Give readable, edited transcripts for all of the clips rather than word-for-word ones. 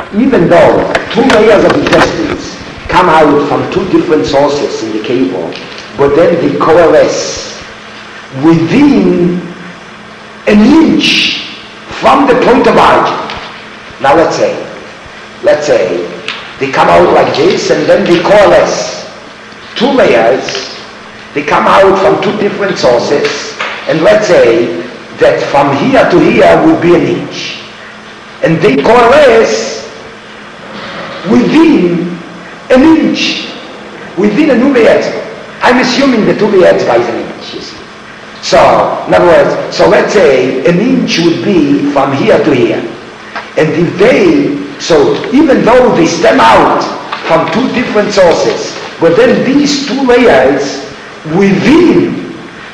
even though two layers of intestines come out from two different sources in the cable, but then they coalesce within an inch from the point of origin. Now let's say they come out like this and then they coalesce. Two layers, they come out from two different sources, and let's say that from here to here would be an inch. And they coalesce within an inch, within an uve etzba. I'm assuming that uve etzba is an inch, you see. So, in other words, so let's say an inch would be from here to here. And if so even though they stem out from two different sources, but then these two layers within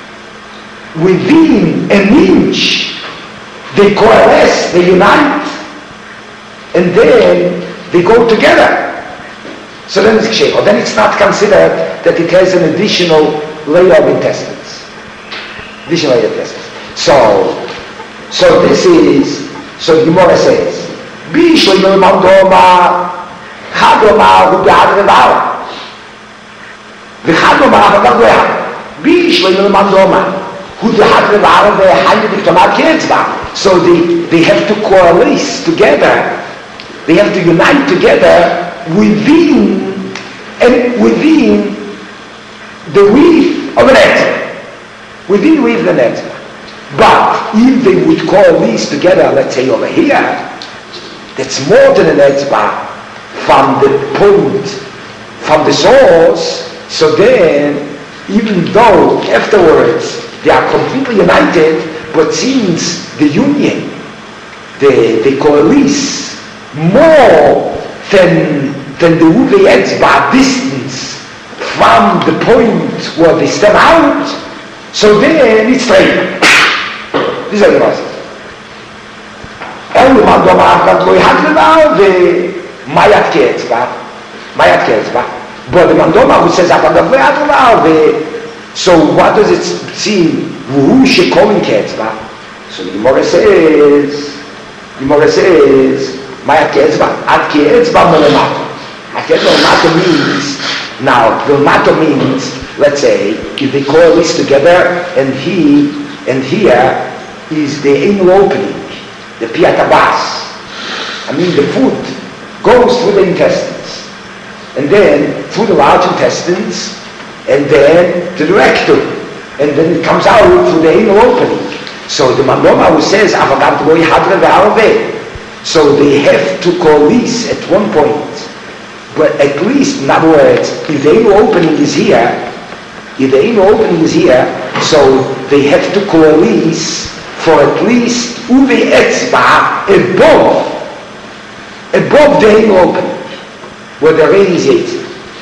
an inch, they coalesce, they unite, and then they go together. So then it's ksher, or then it's not considered that it has an additional layer of intestines. Additional layer of intestines. So this is, so the Gemara says, Bishlo Yomam Doma, Chadoma, Rubiad Reval. V'Chadoma, Rubiad Reval. Bishlo Yomam Doma, Rubiad Reval, V'Hayim Diktomar Ketzba. So they have to coalesce together. They have to unite together within the weave of an etzba. Within the weave of an etzba. But if they would coalesce together, let's say over here, that's more than an etzba from the point, from the source. So then, even though afterwards they are completely united, but since the union, they coalesce more than the uve etzba distance from the point where they step out, so then it's straight. This is the process. אלו מדום האחד לא יחד לבאו ומאיית כאצבע, but the mandoma who says after the way, so what does it seem? Who should call in ketzba? So the Gemara says, Maya ketzba, at ketzba melemato. At ketzba melemato means, now melemato means, let's say, if they coalesce together and here is the anal opening, the piatabas. I mean the food goes through the intestines, and then through the large intestines, and then to the rectum, and then it comes out through the anal opening. So the Mandoma who says, so they have to coalesce at one point, but at least, in other words, if the anal opening is here, so they have to coalesce for at least uve etzba above the anal opening, where the rain is eating.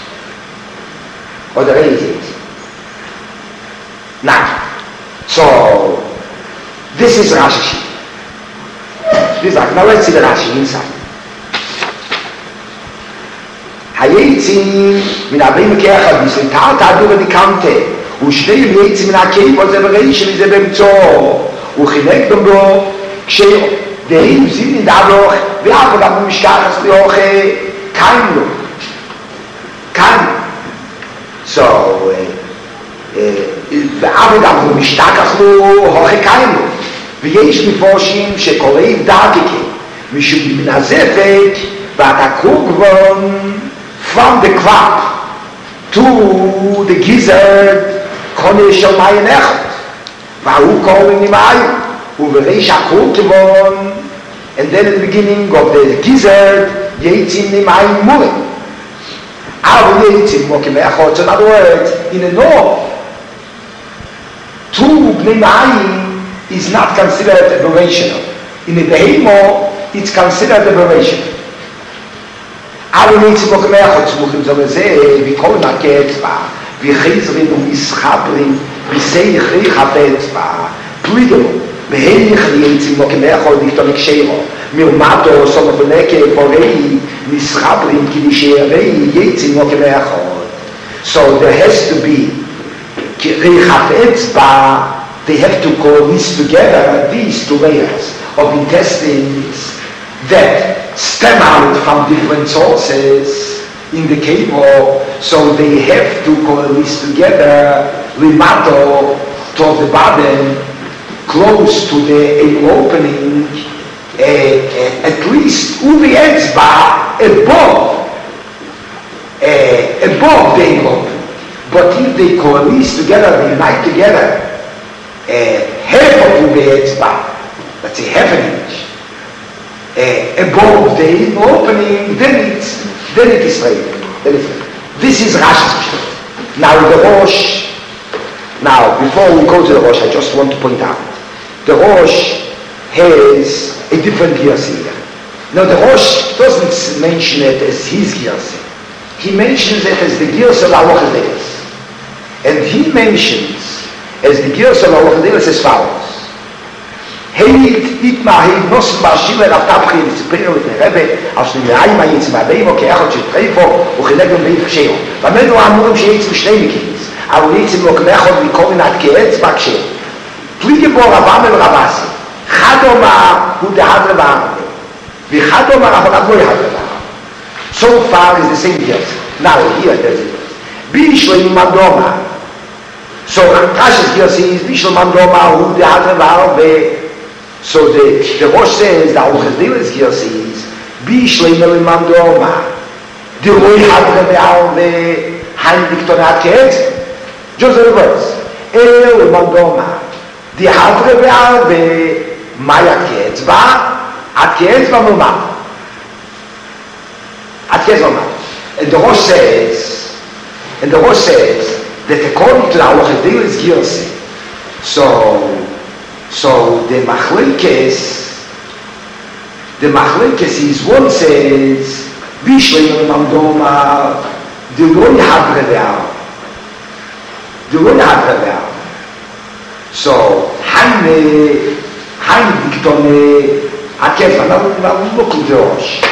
Now, so this is Rashi. Now let's see the Rashi inside. Hayetzim min avim keachad bisli ta'ata adu v'dikante u'shtei yetzim min ha'keim v'zebereish v'ze b'mtzor u'chilek dombo ksheyo de'im zin d'aloch v'avram mishkachas li'oche kaim lo. So ועבודם משתכח לו הוכקיים לו ויש מפורשים שקוראים דרכי משום מן הזפק והתקור גבון from the crop to the gizzard קונה של מים אחד והוא קוראים למים ובריש הקור גבון and then in the beginning of the gizzard יצאים למים מולים אבל יצאים מוקים לאחות. So in other words, in a north two bnei mayim is not considered aberrational. In the behemo, it's considered aberrational. אבל יצאים מוקים לאחות סמוכים זו לזה וכל נקה אצבע וחזרים ומסחברים וסייך ריחה באצבע פליגו בהיך יצאים מוקים לאחות לכתוב הקשרו מרמתו סוף בנקה פוראי מסחברים כדי שיראי יצאים מוקים לאחות. So there has to be ריחת אצבע. They have to coalesce together these two layers of intestines that stem out from different sources in the cable, so they have to coalesce together, limato, towards the bottom, close to the anal opening, at least uvi etzba above the anal opening. But if they coalesce together, they unite together, half of uvi etzba, let's say half an inch, above the anal opening, then it is straight. This is Rashi's. Now the Rosh. Now before we go to the Rosh, I just want to point out the Rosh has a different Girsi here. Now the Rosh doesn't mention it as his Girsi. He mentions it as the Girsi of Alochadeus. And he mentions as the Girsi of Alochadeus as follows. Heit itma heit nos bashile auf tapri mit Zipero mit der Rebbe aus dem Reima jetzt mal Beimo keachot shetrefo uchilego mit Ksheo. Weil wir amurim sheitz b'shteinikis, aber jetzt im Lokmechot mikomin ad keetz b'Ksheo. Plige bo Ravam el Ravasi, Chadoma hu dehadre v'amre, v'chadoma Rav lo yehadre v'amre. So far is the same deal. Now here there's it. Bishlo Mandoma. So Rashi's Girsi is Bishlo Mandoma hu dehadre v'amre. So the Rosh says that Uchadil's Girsi is Bishleimel Mandoma. The Roy Hadre Be'alve Hein Victorat Keetz. Just the reverse. El Mandoma. The Hadre Be'alve Maya Keetzba At Keetzba Muma. At Keetzba Muma. And the Rosh says that according to the Uchadil's Girsi, so the machlekes is one says Bishleimel Mandoma the Roy Hadre Be'al. So Haine Diktone Akeva. Now look at the Rosh.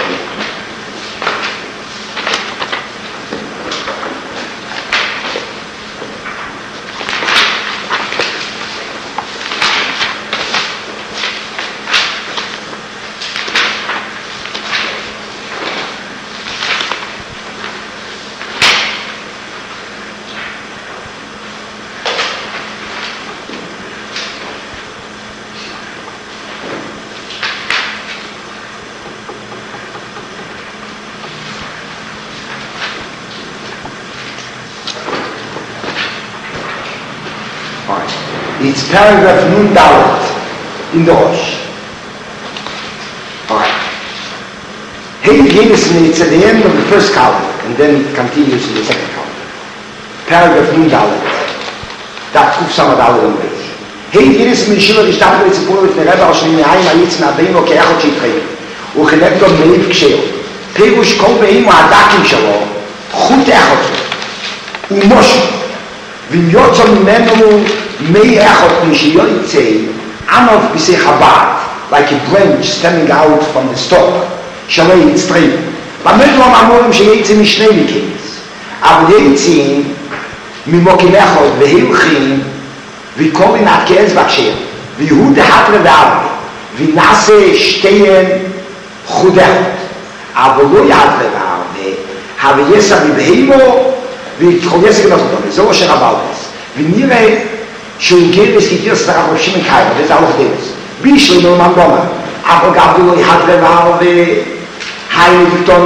It's paragraph Nun Dalet in the Rosh. Alright. Hey Genesis, it's at the end of the first column, and then it continues in the second column. Paragraph Nun Dalet. That Kuf Samad Dalet on base. Hey Genesis, Mishila, the Shtapel, it's a poor with the Rebbe, Hashem, Me'ayim, Ayitz, Me'abeimo, Ke'achot, Sheitchei, Uchenekdom, Me'if, Ksheo. Perush, Kol, Be'imo, Adakim, Shalom, Chut, Echot, Umoshu, Vim Yotzo, Mimenu, May Echot Mishiyoitze Amov B'sei Chabad, like a branch standing out from the stalk, Shalei Yitztrei. B'medlom Amorim Sheyeitze Mishnei Mikins. Aber Yeitze Mimokim Echot V'hilchim V'kovin Ad Keetz B'Ksher V'Yehu Dehadre V'Arve V'Nase Shteyen Chudechot. Aber Lo Yadre V'Arve Have Yesa V'Beheimo V'Tchol Yesa V'Notodom. So Asher Abaldes. V'Nirei שהוא גרס כתירס לרב שמעון קיימא, וזה הלוך דרס. בישלמל מנדומה, אבל גבו לו יחד רבעל והיינו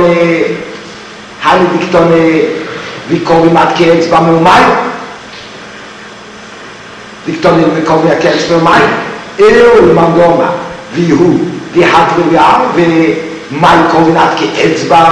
דיקטונה וקוראים עד כאצבע מאומי. דיקטונה וקוראים עד כאצבע מאומי. אלו מנדומה, ויהוא יחד רבעל ומאי קוראים עד כאצבע.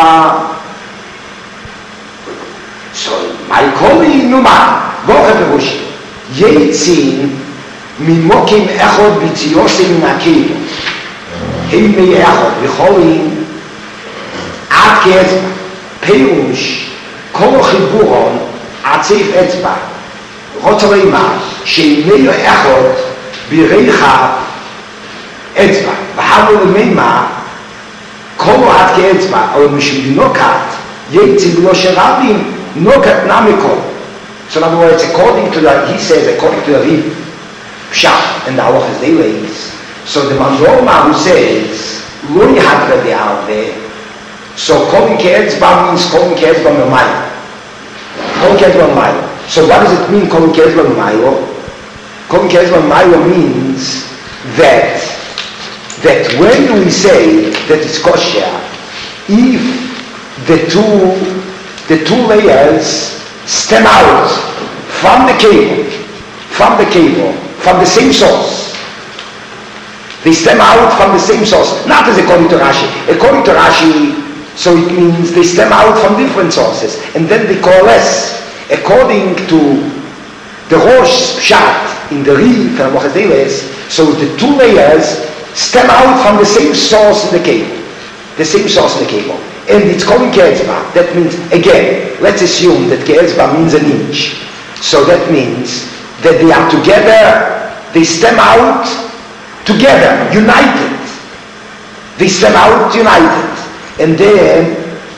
מאי קוראים נומה, ואוכל פירושי. Yetzin mimokim echod b'tziyosim nakim him meyechod v'cholim ad ke'etzba perush kol chiburon ad seif etzba רוצה לומר שאימי echod b'reicha etzba v'havo l'meima kol ad ke'etzba אבל משום דינוקת yetzin בלא שרבים נוקת נמיקol. So in other words, he says, according to the Riv Pshat and the Halachas they raise, so the Mandoma who says Lo yahadre be'arve. So Kol Ke'etzba means Kol Ke'etzba Memayo. Kol Ke'etzba Memayo. So what does it mean, Kol Ke'etzba Memayo? Kol Ke'etzba Memayo means that when we say that it's kosher, if the two layers stem out from the cable, from the same source. They stem out from the same source, not as according to Rashi. According to Rashi, so it means they stem out from different sources, and then they coalesce according to the Rosh Pshat in the Rif and Mochadeles. So the two layers stem out from the same source in the cable, and it's called Ke'etzba. That means, again, let's assume that Ke'etzba means an inch. So that means that they are together, they stem out together, united. They stem out united. And then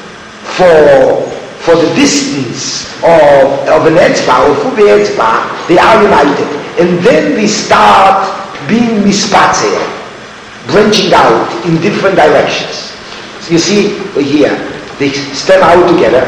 for the distance of an etzba, or fubi etzba, they are united. And then they start being mispatzel, branching out in different directions. So you see here, they stem out together,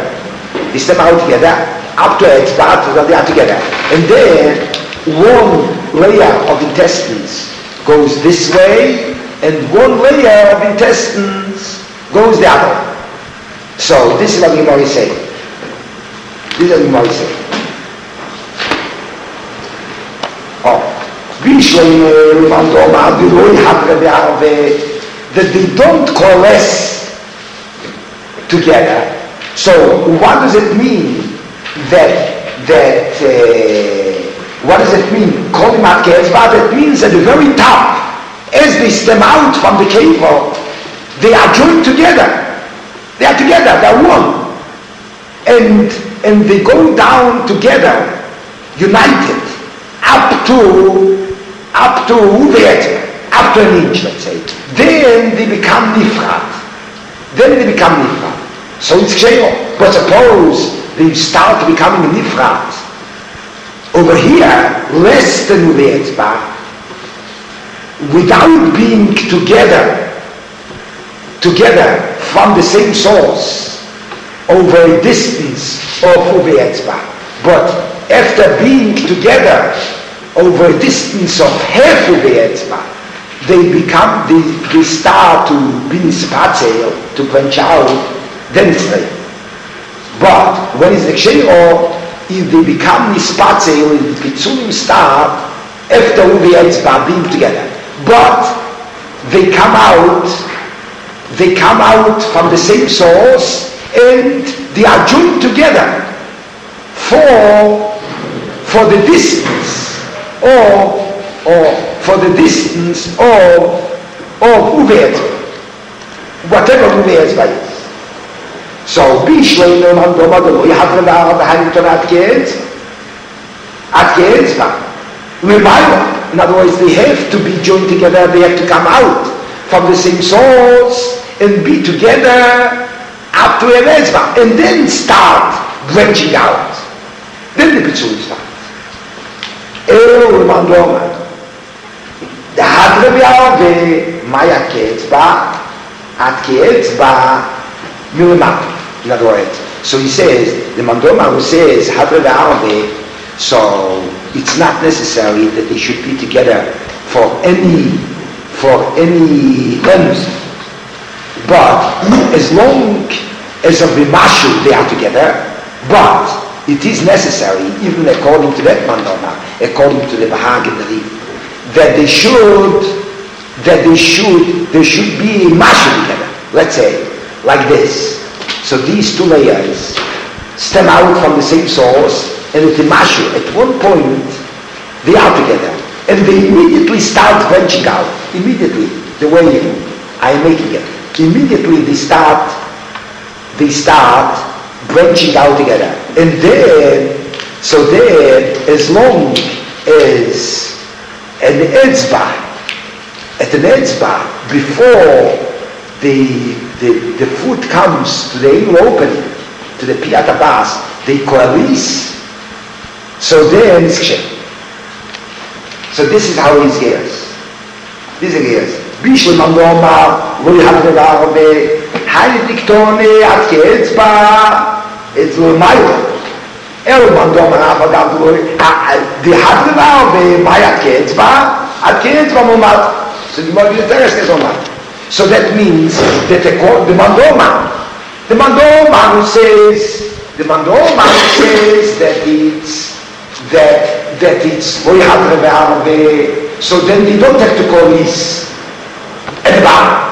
up to etzba, they are together. And then one layer of intestines goes this way, and one layer of intestines goes the other. So this is what Gemara is saying. That they don't coalesce together. So what does it mean what does it mean? Kolimat Ke'etzba, that means at the very top, as they stem out from the cable, they are joined together. They are together, they are one. And they go down together, united, up to an inch, let's say. Then they become nifrat. So it's Ksheyo. But suppose they start becoming nifrat over here, less than the etzba, without being together from the same source over a distance of uve etzba. But after being together over a distance of half uve etzba, they start to be spatzel, to branch out, then it's ready. But when it's the ksheyo, if they become nispatzel, if the pitzulim start after uve etzba being together, but they come out from the same source, and they are joined together for the distance or for the distance of uve etzba, whatever uve etzba is. So bishleinu mandoma you have to now behind at Ke'etzba. In other words, they have to be joined together, they have to come out from the same source and be together up to an etzba, and then start branching out. Then the pitzulim start. The hadre be'arve maya Ke'etzba at Ke'etzba milamata. In other words, so he says, the mandoma who says hadre be'arve, so it's not necessary that they should be together for any reason. But as long as of the mashu they are together, but it is necessary, even according to that mandoma, according to the Bahag and the Rif, that they should be mashu together. Let's say like this. So these two layers stem out from the same source, and at the mashu, at one point, they are together. And they immediately start branching out. Immediately, the way I am making it. Immediately they start branching out together. And then, as long as an etzba, before the foot comes to the inner opening, to the piyat abas, they coalesce. So then it's kshem. So this is how it is. This is Bishul Mandoma lo yadre arbe, heilig tone at ketzba, it's lo mailo. Mandom aber gab die hadre arbe, mai at ketzba momat. So the more interesting on that. So that means that the mandoma says that it's very hard. So then they don't have to call this Edba.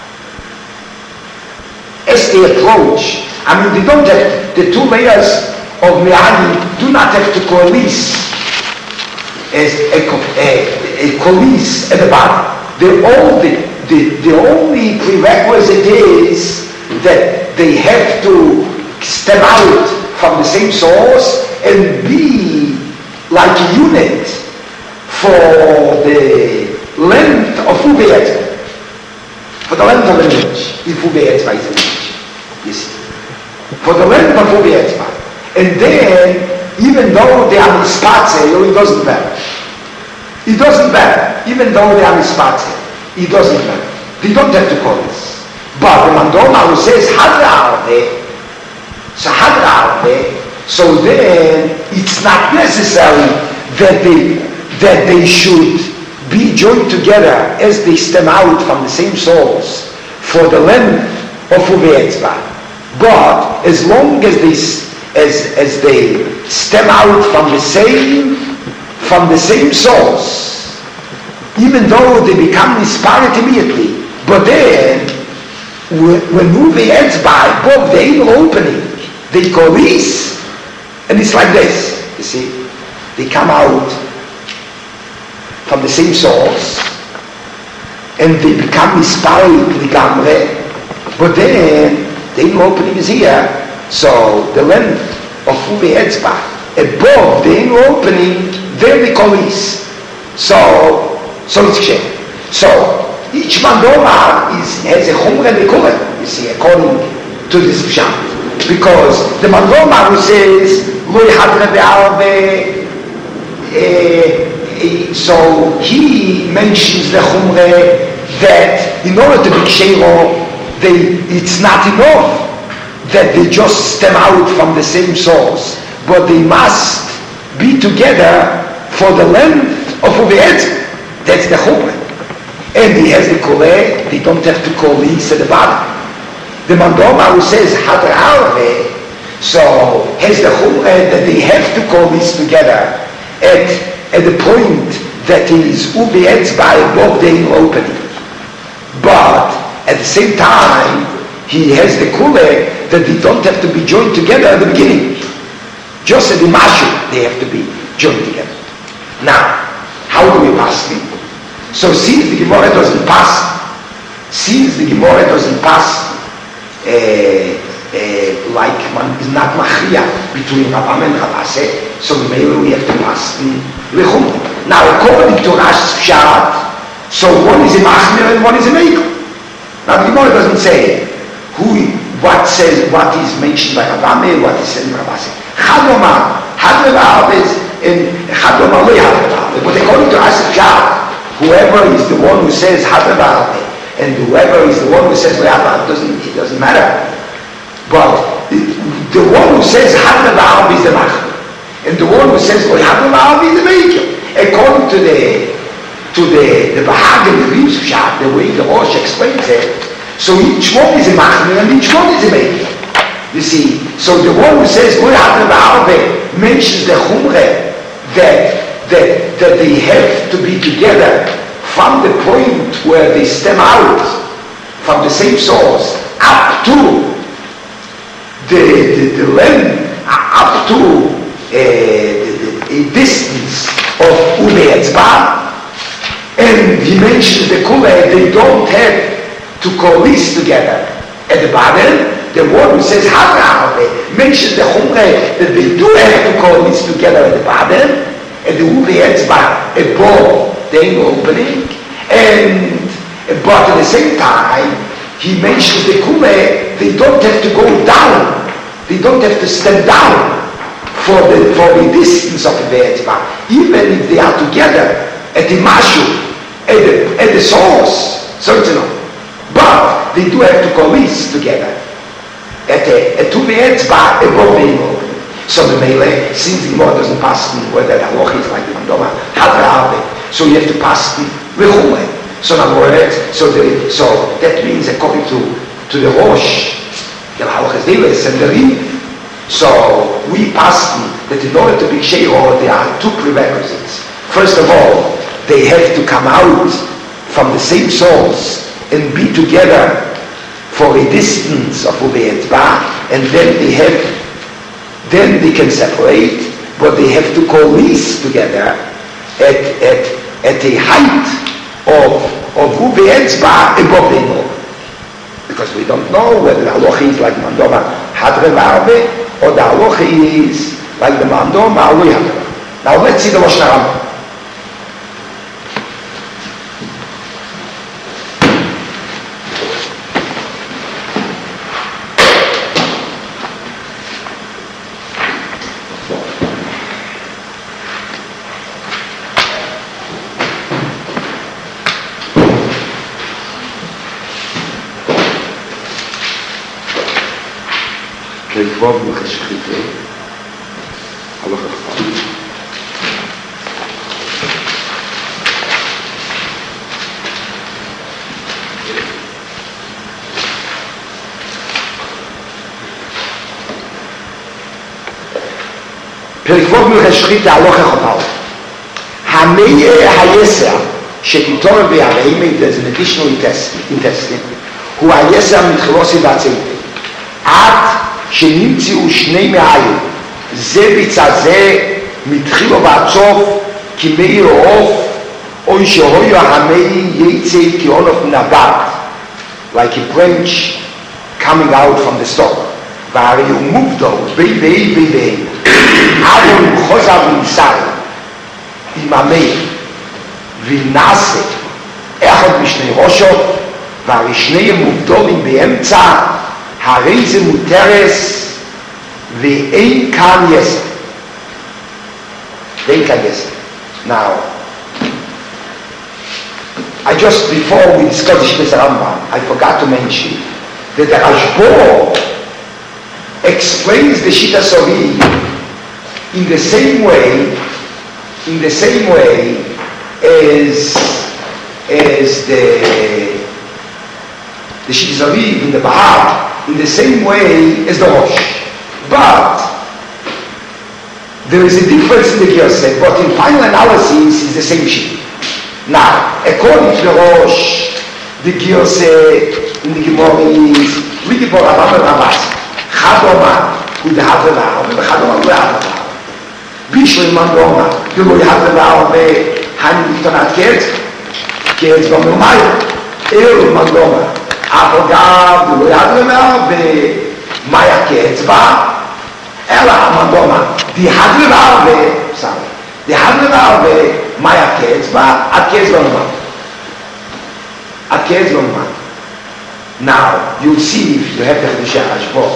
As they approach, they don't have, the two layers of Me'ani do not have to call this as a police at the bottom. The only prerequisite is that they have to step out from the same source and be like a unit for the length of Ube'etzba. For the length of an inch, if Ube'etzba is an inch. Yes. For the length of Ube'etzba. And then, even though they are mispatze, it doesn't matter. It doesn't matter. Even though they are mispatze, it doesn't matter. They don't have to call this. But the mandoma who says hadra arbe, so then it's not necessary that they should be joined together as they stem out from the same source for the length of Ube'etzba. But as long as they stem out from the same source, even though they become disparate immediately, but then when Ube'etzba above the anal opening, they coalesce, and it's like this, you see, they come out from the same source, and they become disparate ligamre, but then the anal opening is here, so the length of Ube'etzba above the anal opening, there they coalesce. So it's clear. So each mandoma has a chumra nekula, you see, according to this pshat. Because the mandoma who says, lo yhadre be'arbe, so he mentions the chumra that in order to be kshero, it's not enough that they just stem out from the same source, but they must be together for the length of Ube'etzba. That's the chumra. And he has the kole, they don't have to call this at the bottom. The mandoma who says hadra arbe, so has the chumra that they have to call this together at the point that is Ube'etzba above the anal opening. But at the same time, he has the kule that they don't have to be joined together at the beginning. Just at the mashu, they have to be joined together. Now, how do we pass it? So since the Gemara doesn't pass, like one is not machriya between Rabam and Rabase, so maybe we have to pass the lechum. Now, according to Rash's pshat, so one is a machmir and one is a meikul. Now, the Gemara doesn't say what is mentioned by Rabam, what is said by Rabase. Chadoma, Hadra and Chadoma lo. But according to Rash's pshat, whoever is the one who says Hadra and whoever is the one who says it doesn't matter. But the one who says Hadra is the Machmir, and the one who says Hadra is the Meikil. According to the Bahag and the Rib's Pshat, the way the Rosh explains it, so each one is a Machmir and each one is a Meikil. You see, so the one who says Hadra mentions the Chumre that they have to be together from the point where they stem out from the same source up to the length, up to a distance of Ube'etzba, and he mentions the Kule, they don't have to coalesce together. At the bottom, the one who says Hadra mentions the Chumre that they do have to coalesce together at the bottom, and the Ube'etzba above the anal opening, but at the same time, he mentions the Kule, they don't have to go down, they don't have to step down for the distance of the Ube'etzba, even if they are together at the Mashu, at the source, certainly. But they do have to coalesce together. At two etzba above Eino. So the Meile, since the Gemara doesn't pass whether the halacha is like the Mandoma, so you have to pass the Vechule. So that means according to the Rosh, the halacha is Deles and the Rim. So we pass that in order to be Sheiro, there are two prerequisites. First of all, they have to come out from the same source and be together for a distance of Uve'etzba, and then they can separate, but they have to coalesce together at a height of Uve'etzba above the Eino. Because we don't know whether the halacha is like Mandoma Hadre V'Arbe, or the halacha is like the Mandoma Alui Hadre. Now let's see the Rosh Hashanah. Kevod Mechashchite, Halacha Chacham. Kevod Mechashchite, Halacha Chacham. Hameye Hayeser, Shetitor Ve'areime, there's an additional intestine, who Hayeser Mitchilosi Vatzei. שנמצאו שני מעיים, זה בצד זה, מתחילו ועד סוף, כמי עוף, או שהויו המי יצא כעונף נגד, like a branch coming out from the stalk, והרי הוא מובדו, בי, אבל הוא חוזר וימסר, עם המי, ונעשה, אחד משני ראשות, והרי שניהם מובדולים באמצע, הרי זה מותרס ואין כאן יסר. Now, before we discussed the Shmita Rambam, I forgot to mention that the Rashbo explains the Shita Sovi in the same way as the Shita Sovi in the Bahar, in the same way as the Rosh. But there is a difference in the Girseh, but in final analysis it's the same shit. Now, according to the Rosh, the Girseh in the Gemara is Riki por Rabban Rabas, Chadoma, who the Hadreva, and the Chadoma who the Hadreva. Bishri Mandoma, who the Hadreva, Hani Tonat Ketz Bamilmayo, Mandoma. אגב, הוא יד למר במאיה כאצבע, אלא המנדומה, דיחד למר במאיה כאצבע, עד כאצבע נאמר. Now, you'll see if you have the Chiddushei Rashbo.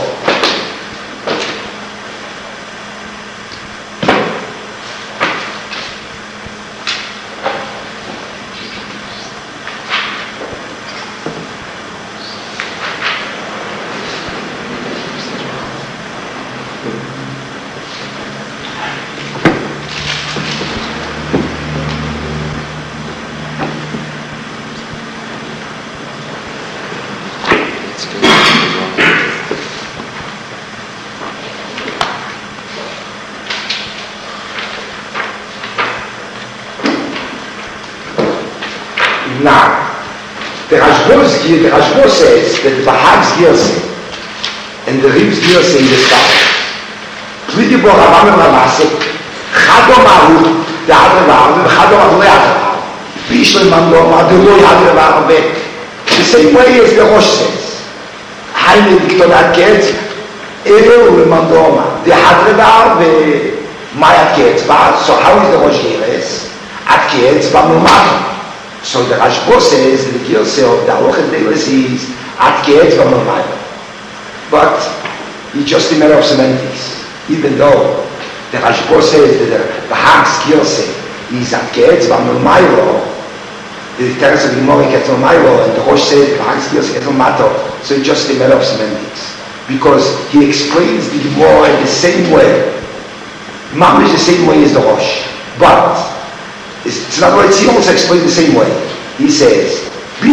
Now, the Rashbo says that the Bahag's Girseh and the Rib's Girseh in the sky, Plidi Bo Rabban Ramase, Chadom Ahu, the Hadrevar, and Chadom Ahu Hadrevar, Bishlam Mandoma, the Loy Hadrevar, the same way as the Rosh says, Haine Victorat Ketz, Elu Mandoma, the Hadrevar, the Maya Ketzba. So how is the Rosh Gires? At Ketzba Mumach. So the Rashbo says the Girseh of the Halacha Deles is at Keetz V'Milmayro. But it's just a matter of semantics. Even though the Rashbo says that the Bahag's Girseh is at Keetz V'Milmayro, the Teres of the Gemara gets on my role, and the Rosh said, so it's just a matter of semantics. Because he explains the Gemara the same way. Mamish the same way as the Rosh. But, it's not right, he also explains the same way. He says,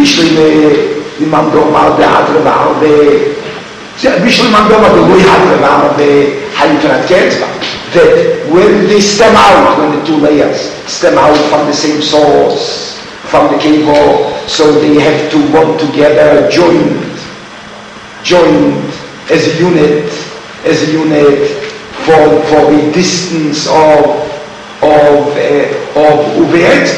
that when they stem out, when the two layers stem out from the same source, from the cable, so they have to work together, joined as a unit for the distance of Uvet.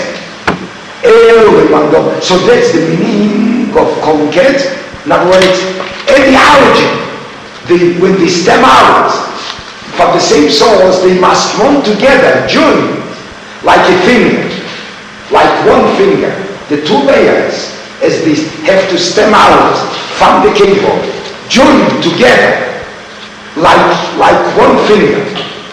So that's the meaning of Konket. In other words, ideology. When they stem out from the same source, they must run together, joined, like a finger, like one finger. The two layers, as they have to stem out from the cable, joined together, like one finger.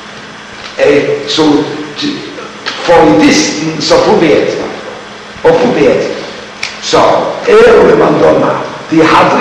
For a distance of Uvet. So, the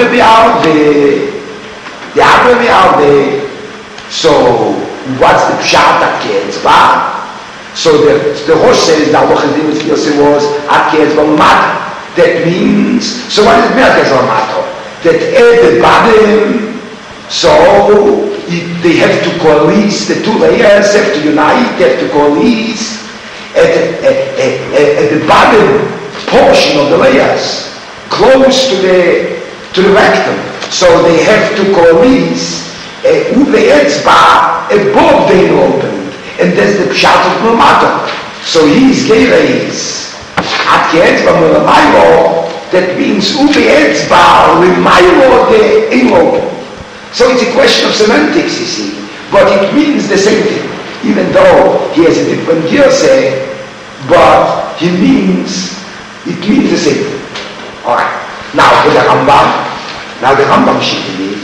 so what's the pshat at Ketzbah? So the Rosh says that what he was at Ketzbah Mato. That means, so what does it mean at Ketzbah Mato? That at the bottom, so they have to coalesce, the two layers have to unite, they have to coalesce at the bottom portion of the layers, close to the rectum. So they have to coalesce above the inner opening, and that's the pshat of Mulmato. So his gera is at Ketzbah Mulmato. That means Ube'etzbah Limailo the inner opening. So it's a question of semantics, you see, but it means the same thing, even though he has a different girseh, but it means the same thing. All right. Now for the Rambam. Now the Rambam shitting is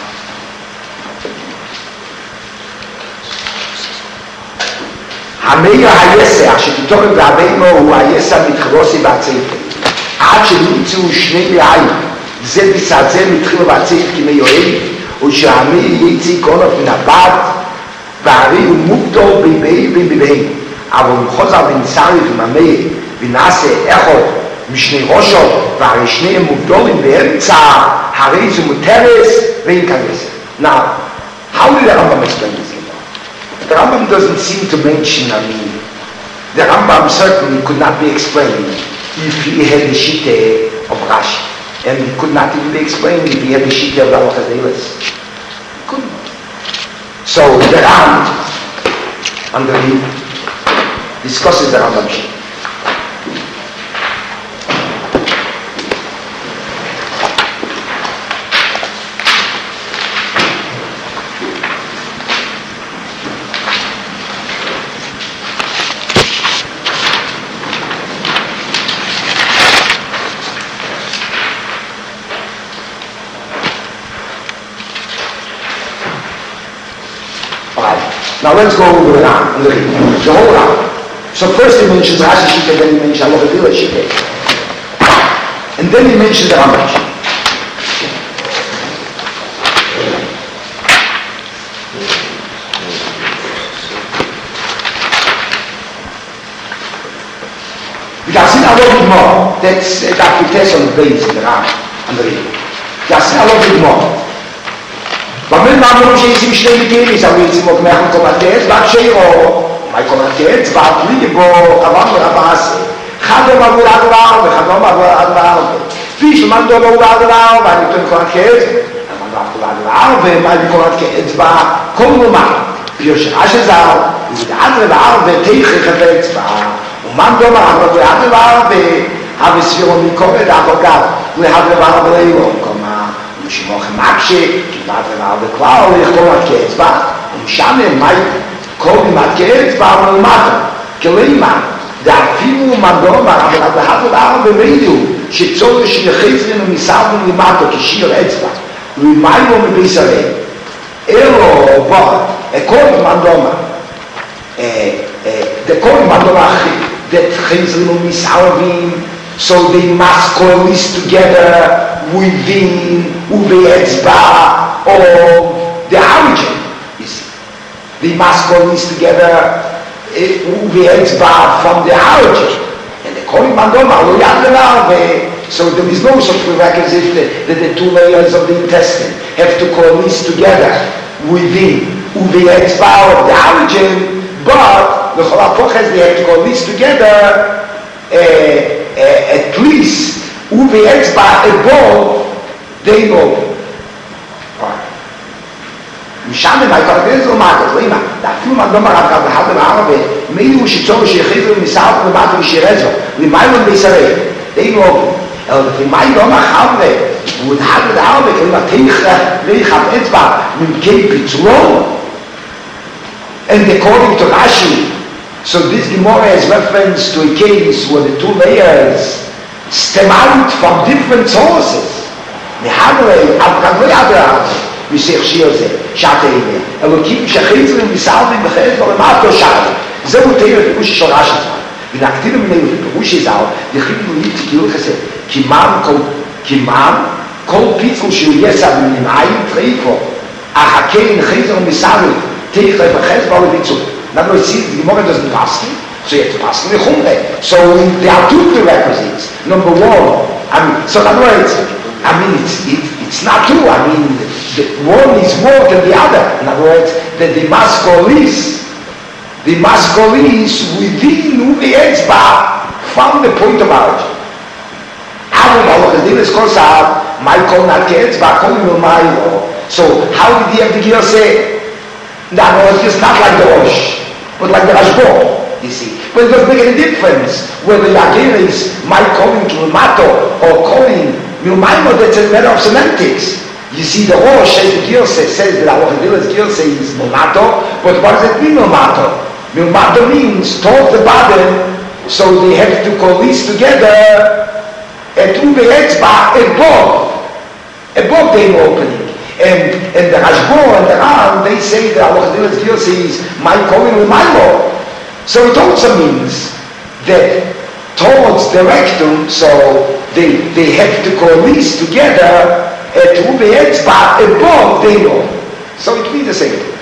המאיר היסח שכתורת בעבינו הוא היסח מתחלוסי בעצפת עד שנמצאו שני מאיים זה בסעצה מתחיל בעצפת כמיועד ושהמאיר יציא קונות מן הבת והרי הוא מובטור בביהם אבל הוא חוזר ונסרי ומאמר ונעשה אחד משני ראשות והרי שניהם מובטורים באמצע הרי זה מותרס ואין כנס. Now, how did the Rambam explain this? The Rambam doesn't seem to mention, the Rambam certainly could not be explained if he had the Shittah of Rashi. And it could not even be explained if he had the Shittah of Ravach Adelis. Couldn't. So the Ram, underneath, discusses the Rambam Shittah. Now let's go over the Ram, the whole Ram. So first he mentions Rashi Shittah, then he mentions Aloha Dila Shittah. And then he mentions the Rambam Shittah. Yasin Aloha Dila, that's the Apites on the base in the Ram, and the Ram. Yasin Aloha Dila. במין מאמרו שעישים שני מגילים, אבל יצאים עוד מאחר קומתת, ועד שירו, מה קומתת? ועד ליבו, עבר מרבה עשה. חדום עבור עד וער, וחדום עבור עד וער. ויש למנדום עבור עד וער, ואני אתן קומתת, למנדום עבור עד וער, ומה קומתת? וכל נאמר, ביושרה שזר, ועד וער, ותיכי חפץ וער. ומנדום עבור עד וער, והספירו מקומת, אחר ועד וער ולאירון, שמוכם מקשה, כמעט רבער בכלל, יכלו עד כאצבע, ומשנה מי כל עד כאצבע ולמטה, כלימה, דאפילו מנדום, אבל עד רבער במידו, שצורך שיחזרנו מסרנו למטה כשיר אצבע, ומיילו מבישראל, אלו בוא, כל מנדום, כל מנדום אחרי, דחזרנו מסרבים, so they must coalesce together within Uve Etzba of the origin. You see, they must coalesce together Uve Etzba from the origin. And they call him Mandoma, so there is no such prerequisite that the two layers of the intestine have to coalesce together within Uve Etzba of the origin, but the Cholapoches, they have to coalesce together at least Uve Etzba above the open. משם מהקורדן זו מאגד, לא אימא, אפילו מדום הרב גב אחד בערבי, מי הוא שיצור שיחיזו מסעד למטה ושירזו, למיילון בישראל, דיינו אופן. אלא לפעמים לא מחבר, הוא נהג לערבי, כלומר תיכף אצבע, ממקי פיצלון. And according to Rashi, so this Gemara has reference to a case where the two layers stem out from different sources. Mehavre, Avkadlo Yadra, Mishech Shir Ze, Shate Ime, Elokim Shechizrim, Misalvim, Bechez, Volemato Shate. זהו תאיר הפירוש של רש"י ז"ל. ונקטין ממנו בפירוש ז"ל, דכתיב לו תקיעו חסד, כמם כל פיצול שהוא יסע במנעיים טרייפו, אך הקרן חזר ומסערו, תאיר וחז בו לביצור. Now you see, the Gemara doesn't pass me, so you have to pass me Chumre. So there are two prerequisites. Number one, so in other words, it's not true. The one is more than the other. In other words, that they must coalesce within Uve Etzba from the point of origin. So how did he have the gear say? No, it's just not like the Rosh, but like the Rashbo, you see. But it doesn't make any difference whether Yagir is my calling to Mato or calling Milmaimo. That's a matter of semantics. You see, the Rosh, as the Gilse says that our Hadilas Gilse is Milmato, but what does it mean Milmato? Milmato means toward the bottom, so they have to coalesce together at Uve Etzba above the opening. And the Rashbo and the Ram, they say that our Hadilas Gilse is my calling with my law. So it also means that towards the rectum, so they have to coalesce together at Uve Etzba above the law. So it means the same thing.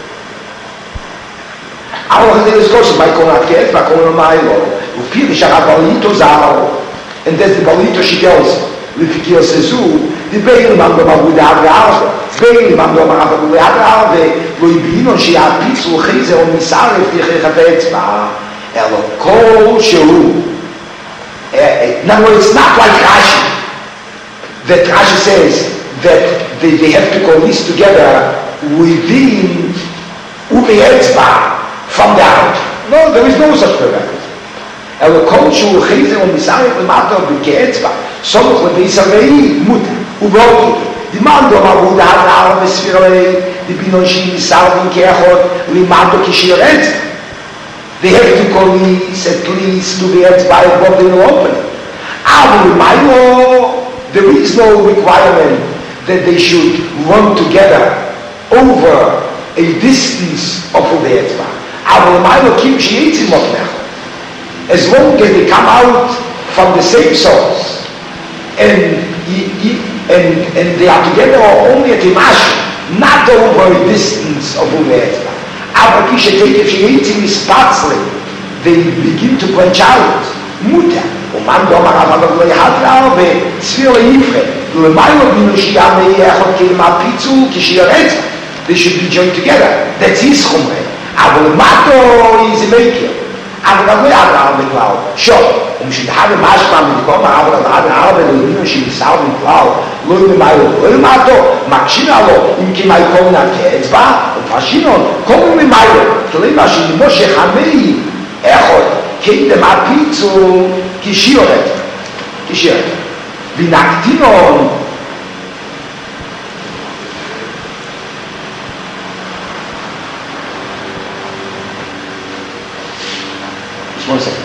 Our Hadilas Gilse, my calling at Etzba, calling my law. Upiri Sharab Balito Zao. And that's the Balito she tells Lifikir Sezu, the Beilim Amdoma with the Abraham. Beilim Amdoma with the Abraham, Loibino, she had pizza, Chize, or Misare, Tichechavetzba, Elo, Kol, Sheru. Now, it's not like Rashi, that Rashi says that they have to coalesce together within Uve Etzba from the out. No, there is no such prerequisite. אלא כל שהוא חיזר ומסער למטה בקאצבע, סומך לבישרי מוטה, ובאופן, דימן דומה הוא דעת לערב בספירי, דיבינו שהיא מסערים כאחות, למטה כשיר אצבע. They have to coalesce at least to be אצבע above the open. אבל למיילו, there is no requirement that they should run together over a distance of the אצבע. אבל למיילו, כי שיצים מותנך. As long as they come out from the same source and they are together only at Imash, not over a distance of Uve Etzba. Aber if she eats in this parsley, they begin to branch out. Muta. ומן דומר אבל לא יחד וספיר ליפרה. ולמיילו בינו שיהיה מייחד כלמה פיצול כשיר אצבע. They should be joined together. That's his חומרה. אבל למטו is a maker. אבל גם לא יעד בכלל, שוב, ומשתחד משמע מדקום העבר עד העבר ולבינו שמסער בכלל, לא יממיילו, לא ימתו, מקשים עלו, אם כמי כל נתאצבע, ופשינו, כל יממיילו, כלימה שמשה חמי, איכות, כדם הפיצו, כשירת, ונקטינון, One second.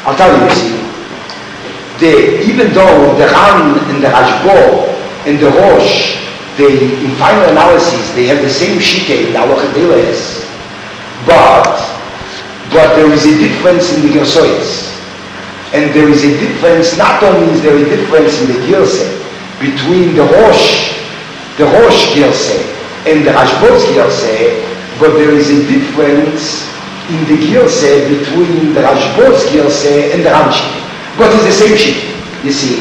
I'll tell you, see, even though the Ran and the Rashbo and the Rosh, in final analysis, they have the same shite in the Halacha Deles, but there is a difference in the Gersois. And there is a difference, not only is there a difference in the Girseh between the Rosh Girseh and the Rashbo's Girseh, but there is a difference in the Girseh between the Rashbo's Girseh and the Ran shite. But it's the same shit, you see.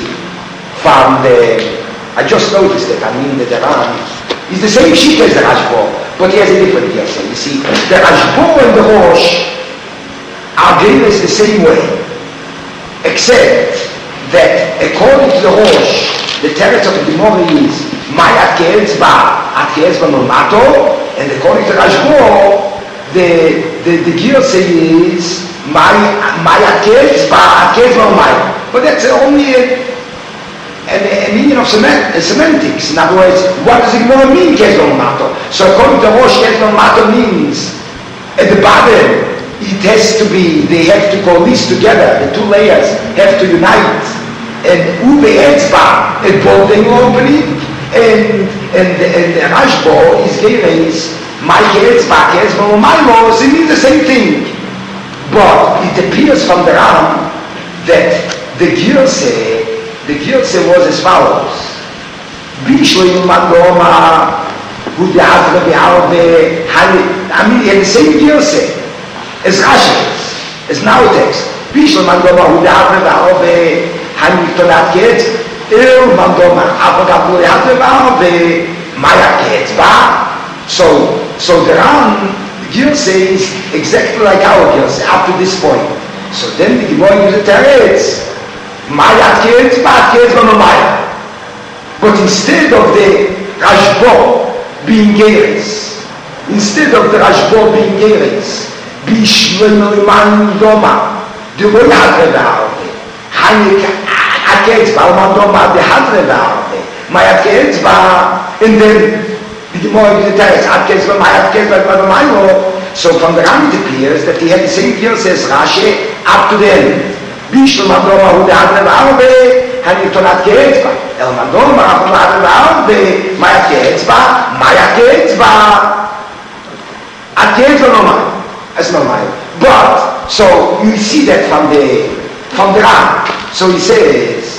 I just noticed that, that the Ran is the same shit as the Rashbo, but he has a different Girseh, you see. The Rashbo and the Rosh are given the same way, except that according to the Rosh, the teretz of the Gemara is Mayat Ke'etzba Normato, and according to Rashbo, the Girseh is Mayat Ke'etzba Normato. But that's only an meaning of semantics. In other words, what does the Gemara mean, Ke'etzba Normato? So according to the Rosh, Ke'etzba Normato means at the bottom, it has to be, they have to coalesce together, the two layers have to unite, and Ube Etzba, at both they opening, and the Rashbo is given Mike Etzba, Ke'etzba Normato, so it means the same thing. But it appears from the Ram that the Girseh was as follows. Bishloim Mandoma, who the Hadra Be'arbe, he had the same Girseh as Rashi, as nowadays. Bishloim Mandoma, who the Hadra Be'arbe, Haniftonat Ke'etzba, Mandoma, Avagabu Hadra Be'arbe, Maya Ke'etzba. So the Ram Girseh is exactly like our Girseh up to this point. So then the Gemara uses the teretz, Mayat Ke'etzba Maya. But instead of the Rashbo being Geres, Bishloim Mandoma, the way Hadre Be'arbe, Hanik Ke'etzba Mandoma, the Hadre Be'arbe, Mayat Ke'etzba, and then the Gemara uses the teretz, Ke'etzba Mayat Ke'etzba Maya. So from the Ram it appears that he had the same Girseh as Rashi up to the end. Bishloim Mandoma, who the Hadre Be'arbe, Haniftonat Ke'etzba. El Mandoma, who the Hadre Be'arbe, Mayat Ke'etzba, At Ke'etzba normal. That's normal. But, so you see that from the Ram. So he says,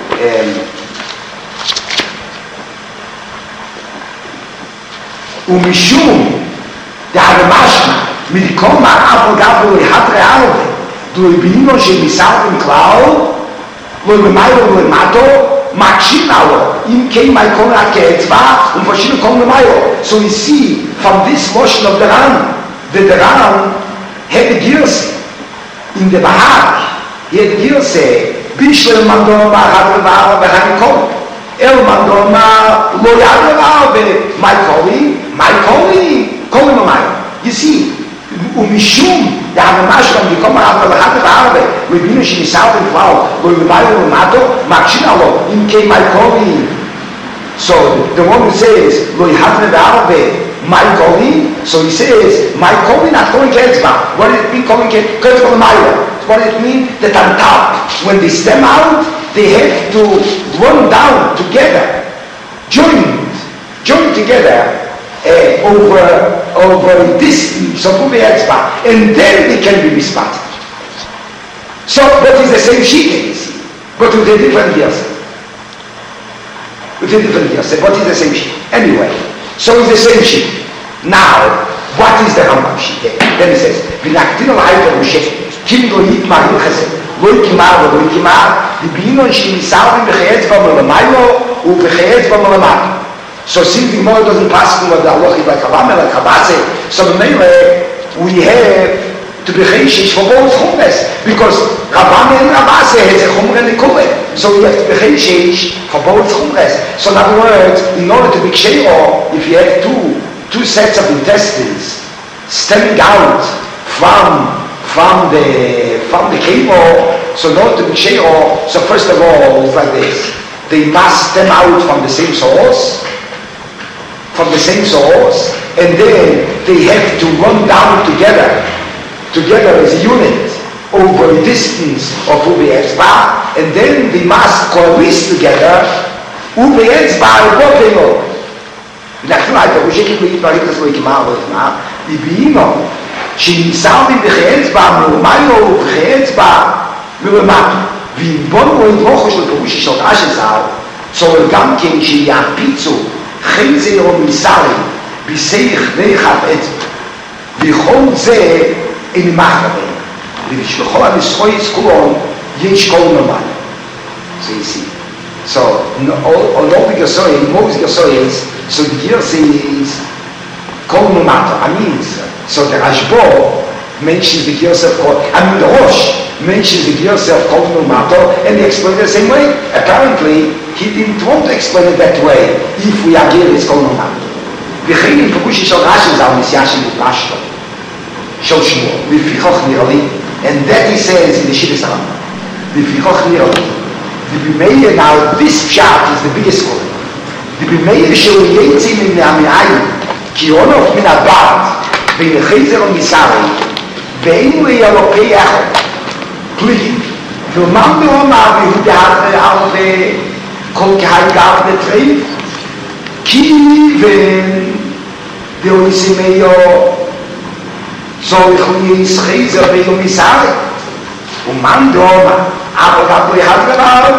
Umishum, the Hadamashma, Milkom Ma'afu Gabu Hadre Arbe, do Ibino Shemisal in Cloud, Loimayo Loimato, Machinao, in came my Kona Ke'etzba, Umfashino Konamayo. So we see from this motion of the Ram, that the Ram had the Girseh in the Bahag, he had the Girseh, Bishloim Mandoma Hadre Be'arbe Hanikom, El Mandoma Lo Hadre Be'arbe, my calling, you see, Umishum, the Hadamashram, the Koma Hadre Be'arbe, we finish in the south and cloud, we Mayo Mato, Machinalo, in came my calling. So the one who says, Lo Hadre Be'arbe, my calling, so he says, my calling not calling Ke'etzba. What does it mean calling Ke'etzba L'mayla? What does it mean? That on top, when they stem out, they have to run down together, join together, over distance of Ke'etzba, and then they can be mismatched. So, but it's the same sheet, but with a different Girseh. But it's the same sheet. Anyway, so it's the same sheet. Now, what is the Rambam sheet? Then he says, "V'naktin al-hayter Moshe, kim lo yitmar yuchased, lo yikimar, l'binon shemisavim b'che'etzba m'lamaylo u'b'che'etzba m'lamato." So since the Gemara doesn't pass through the halachic like Kabase, so we have to be cheishish for both chumres, because Rabame and Kabase has a chumre and a kule. So we have to be cheishish for both chumres. So in other words, in order to be ksheiro, if you have two sets of intestines stemming out from the cable, so in order to be ksheiro, so first of all, it's like this: they must stem out from the same source. And then they have to run down together as a unit over a distance of Ubi Etzba, and then they must coalesce together, Ubi Etzba and Boteno. אנחנו הייתה חושבת להתפריד לזה כמה וכמה, ובאימו, שניסרתי בכי אצבע מלמיילו ובכי אצבע מלמטו, ואם בונו את רוחו של פירושי של רש"י ז"ל, צורך גם כן שיעפיצו חזר או מסרי בסייך ואחד אצבע, וכל זה אין מחרבים, ובשבכל המסחויץ כולון יש כל נאמן. So you see. So, all the Gersoyes, most Gersoyes, so the Gersoyes Kol Numato, I mean, so the Rashbo mentions the Gersoy of the Rosh mentions the Gersoy of Kol Numato, and he explained it the same way. Apparently, he didn't want to explain it that way, if we are here, it's Kol Numato. V'chein in Perushi Shal Rashi Zal Mesiashim U'Pashto, Shal Shmuel, V'fichoch Nirali, and that he says in the Shivas Rambam, V'fichoch Nirali. The B'meir, now this pshat is the biggest one. The B'meir shel yetzim min ha'me'ayim, ki onof min ha'bat, ve'in chezer u'misari, ve'in le'yalopei echad, pli, v'man be'omar v'hu de'at ve'al ve'kol k'hai gav ne'treif, ki ve'en de'oisimeyo zorich u'yis chezer ve'il misari, ומן דומה, אבל גם לא יחד דבר,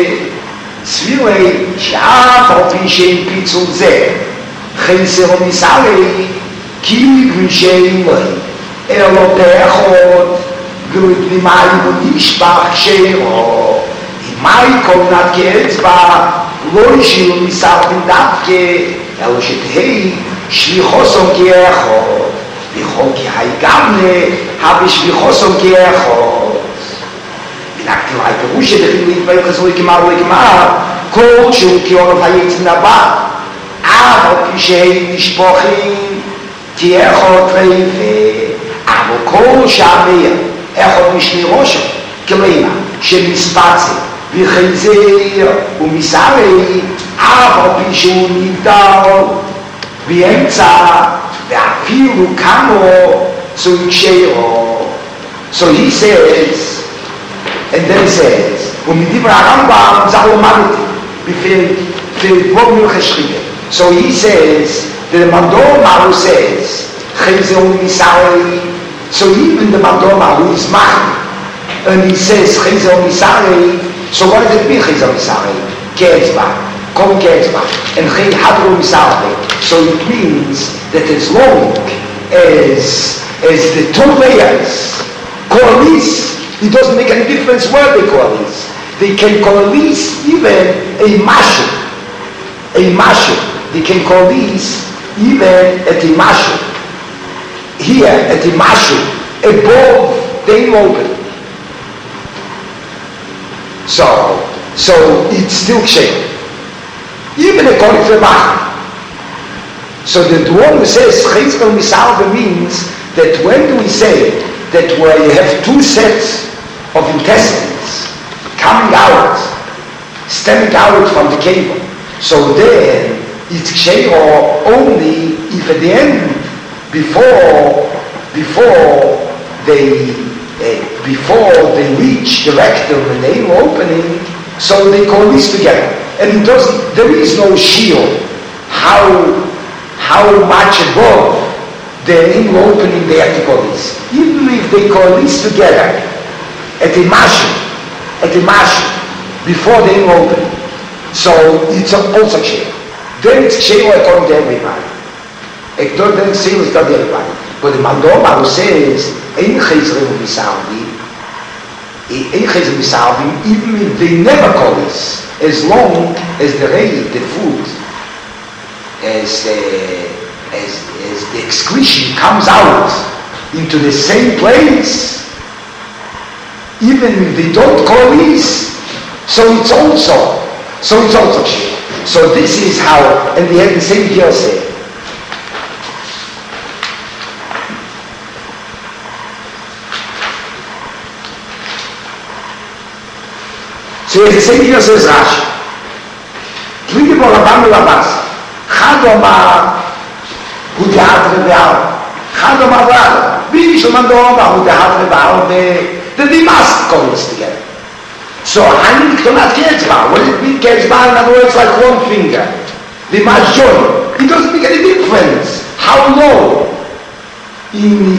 וסבירי שאף על פי שאין פיצול זה, חסר ומסערי, כי גמישי אלוהי, אלו פחות, גלות ממים ונשפח כשרו, אם מי כל נת כאצבע, לא ישילו מסערתם דווקא, אלו שתהי שליחוסום כאחות, וכל כהי גמנה, הבשליחוסום כאחות. Nakti lai perushe dechin להתפעל חזרו כמר, כל שהוא כאורף היצן הבא, אבל כשהם נשפוחים, תהיה אחות רעיפה, אבל כל שהמאיר, אחות משני ראשו, כלימה, שמספצה, וחזר ומסערי, אבל כשהוא נבדל, באמצע, ואפילו כמו, so יקשרו. So he says, and then he says, ומדיבר הרמב"ם זה הלומדתי, בפרק מלכי שחיתה. So he says, the Mandor Maru says, חזר ומסערי, so even the Mandor Maru is machni, and he says, חזר ומסערי, so what does it mean, חזר ומסערי? כאצבע, כל כאצבע, and חדר ומסערי. So it means that as long as the two layers coalesce, it doesn't make any difference where they coalesce. They can coalesce even a mashu. They can coalesce even at a mashu. Here at the mashu, above the open. So it's still ksher. Even according to the mashu. So the one who says chizkel misalva means that when do we say that where you have two sets of intestines coming out, stemming out from the cable, so then it's ksher only if at the end, before they reach the rectum and the anal opening, so they coalesce together. And there is no shield how much above the anal opening they have to coalesce. Even if they coalesce together at the mashu, before the anal opening, so it's also ksher. Then it's ksher according to everybody. Then it's ksher according to everybody. But the Mandor Maru says, ein chezre u'misarvi, even if they never coalesce, as long as the food, as the excretion comes out into the same place, even if they don't coalesce, so it's also ksher. So this is how, and they have the same Yosef. So the same Yosef is Rashi. Tlinge bo Rabban Labas. Chad Omar hu dehat rebe'al. Chad Omar Rad. Bini shel Mandor Omar hu dehat rebe'al that they must coalesce together. So hand to not ketzbah. What does it mean ketzbah? In other words, like one finger. They must join. It doesn't make any difference how low in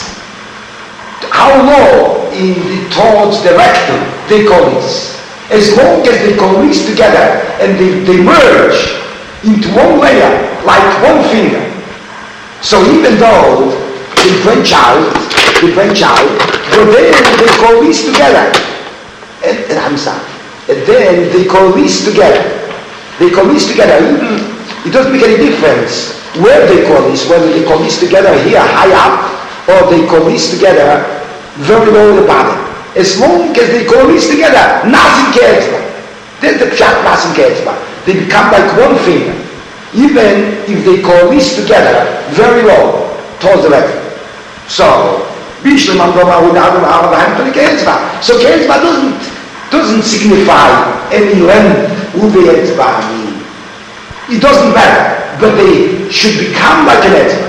towards the rectum they coalesce. As long as they coalesce together and they merge into one layer like one finger. So even though they branch out, but then they coalesce together. And I'm sorry. And then they coalesce together. Even, it doesn't make any difference where they coalesce, whether they coalesce together here high up or they coalesce together very low at the bottom. As long as they coalesce together, nothing ketzbah. That's the pshat nothing ketzbah. They become like one finger. Even if they coalesce together very low towards the rectum. So, Bishlam Amdoma without an arm behind to the ketzbah. So ketzbah doesn't signify any length who the etzbah mean. It doesn't matter, but they should become like an etzbah.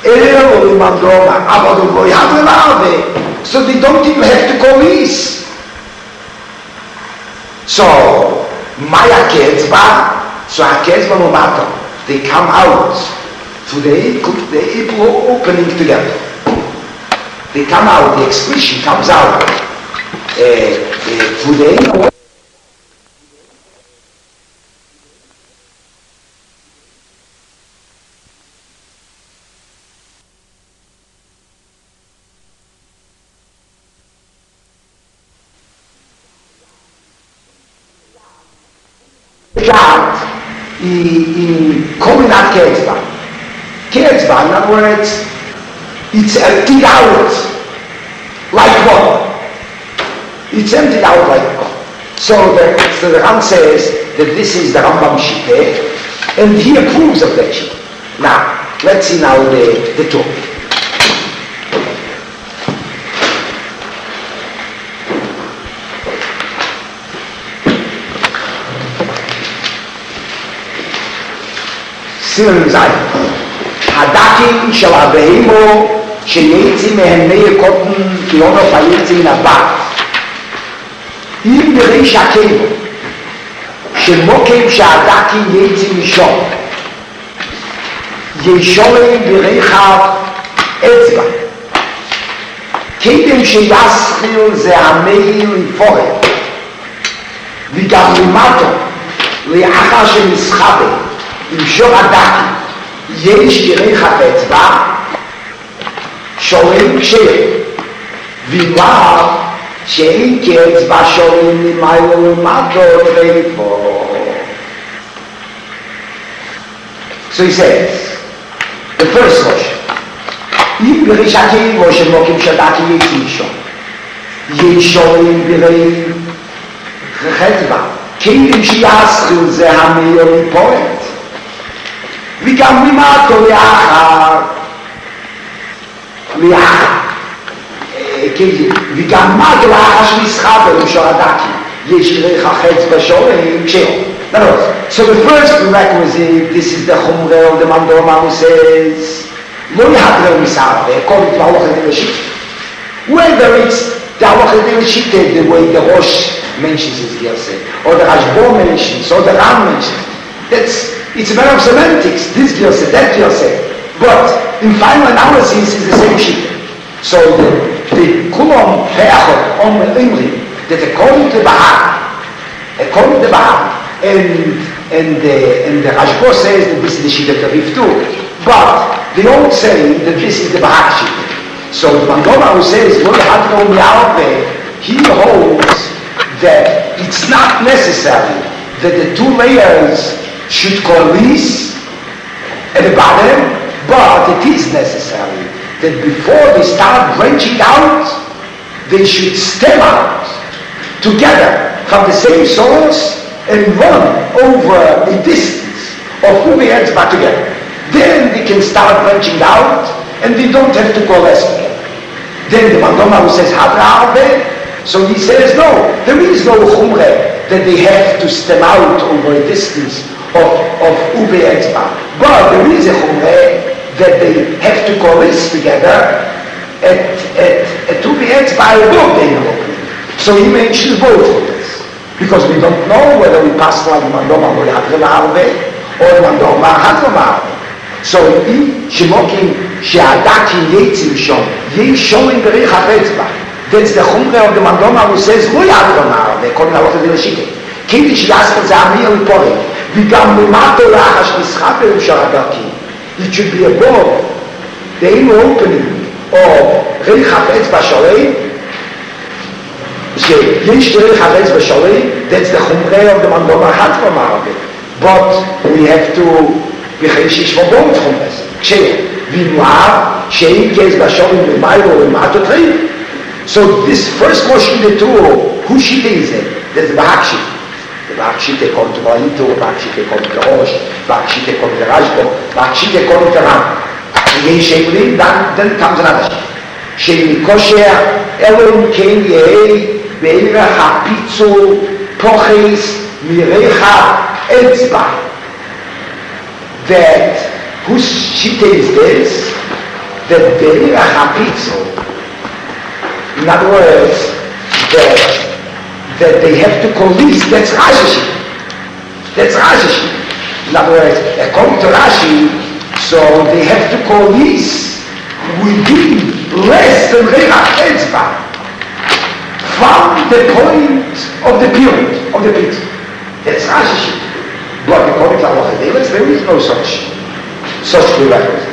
So they don't even have to coalesce. So, Maya ketzbah, so ketzbah no matter. They come out through the opening together. They come out, the expression comes out through the in Kominat Ketzbah. Ketzbah, in other words, it's emptied out like what? It's emptied out like what? So the Ram says that this is the Rambam Shitteh, and he approves of that Shitteh. Now, let's see now the talk. סימן זין, הדקים של הבהימו שיצאים מהם מי קוטן כיונו פייצים מן הבת. אם בריש הקבו, שמוקים שהדקים יצאים משום, ישורים בריחב אצבע. קדם שיסחיל זה המהיר לפורת, וגם למטו, לאחר שנסחבל, עם שור הדקים, יש בריחב אצבע, שורים קשר, ולאו שאין כאצבע שורים למיילו למטו ולפה. So he says, the first version, אם בריש הקבו שמוקים שדקים יצאים משום, יש שורים בריחב אצבע, קדם שיסחיל זה המהיר לפורת, וגם למטו לאחר, וגם מטו לאחר שנסחבל עם שור הדקים, יש בריחב אצבע שורים קשר. So the first prerequisite, this is the Chumreh of the Mandoma who says, Lo yihadreu misarve, according to the Halacha de Reshit. Whether it's the Halacha de Reshit, the way the Rosh mentions his Girseh, or the Rashbo mentions, or the Ram mentions, it's a matter of semantics, this Girseh, that Girseh. But in final analysis, it's the same shit. So the Kulom Peachot, Om Imri, that according to the Bahag, and the Rashbo says that this is the sheet of the Rif too. But they all say that this is the Bahag sheet. So the Mandoma who says, he holds that it's not necessary that the two layers should coalesce at the bottom, but it is necessary that before they start branching out, they should stem out together from the same source and run over a distance of moving heads back together. Then they can start branching out and they don't have to coalesce together. Then the Mandoma who says Hadra, so he says no, there is no Chumreh that they have to stem out over a distance of Ube Etzba. But there is a Chumreh that they have to coalesce together at to the etzba above the inner opening. So he mentions both of this. Because we don't know whether we pass like Mandoma Goyadre Ma'arve or Mandoma Hadre Ma'arve. So אם שמוקים שהדקים יצים שום, ישום in Berich HaEtzba. That's the Chumre of the Mandoma who says, לא יעדre Ma'arve, כל מיני הלכת זה לשיטה. כדי שיעשת זה אמיר ופורק, וגם למטו לחש נסחת בראשר הדקים. It should be above the inner opening of Berich HaEtzba Shalei, שיש דרך האצבע שלי, that's the חומרי of the Mandoma Hadre Ma'arve. But we have to בכלל שיש בו תחום הזה. כשבינואר, שאין כאצבע שלי במאירו ומאטו טריב. So this first motion the two, who shita is it? That's the Bahak Shita. The Bahak Shita comes to Valito, Bahak Shita comes to Rosh, Bahak Shita comes to Rajbo, Bahak Shita comes to Ram. ויש שאמרים, then comes another Shita. שמקושר אלוהים כן יהיה בערך הפיצול פוחס מריח האצבע. That whose shita is this? That בערך הפיצול, in other words, that they have to coalesce, that's Rashi. That's Rashi. In other words, according to Rashi, so they have to coalesce within less than riach etzba from the point of the period of the pit. That's Rashi. But according to Allah, there is no such prerequisite.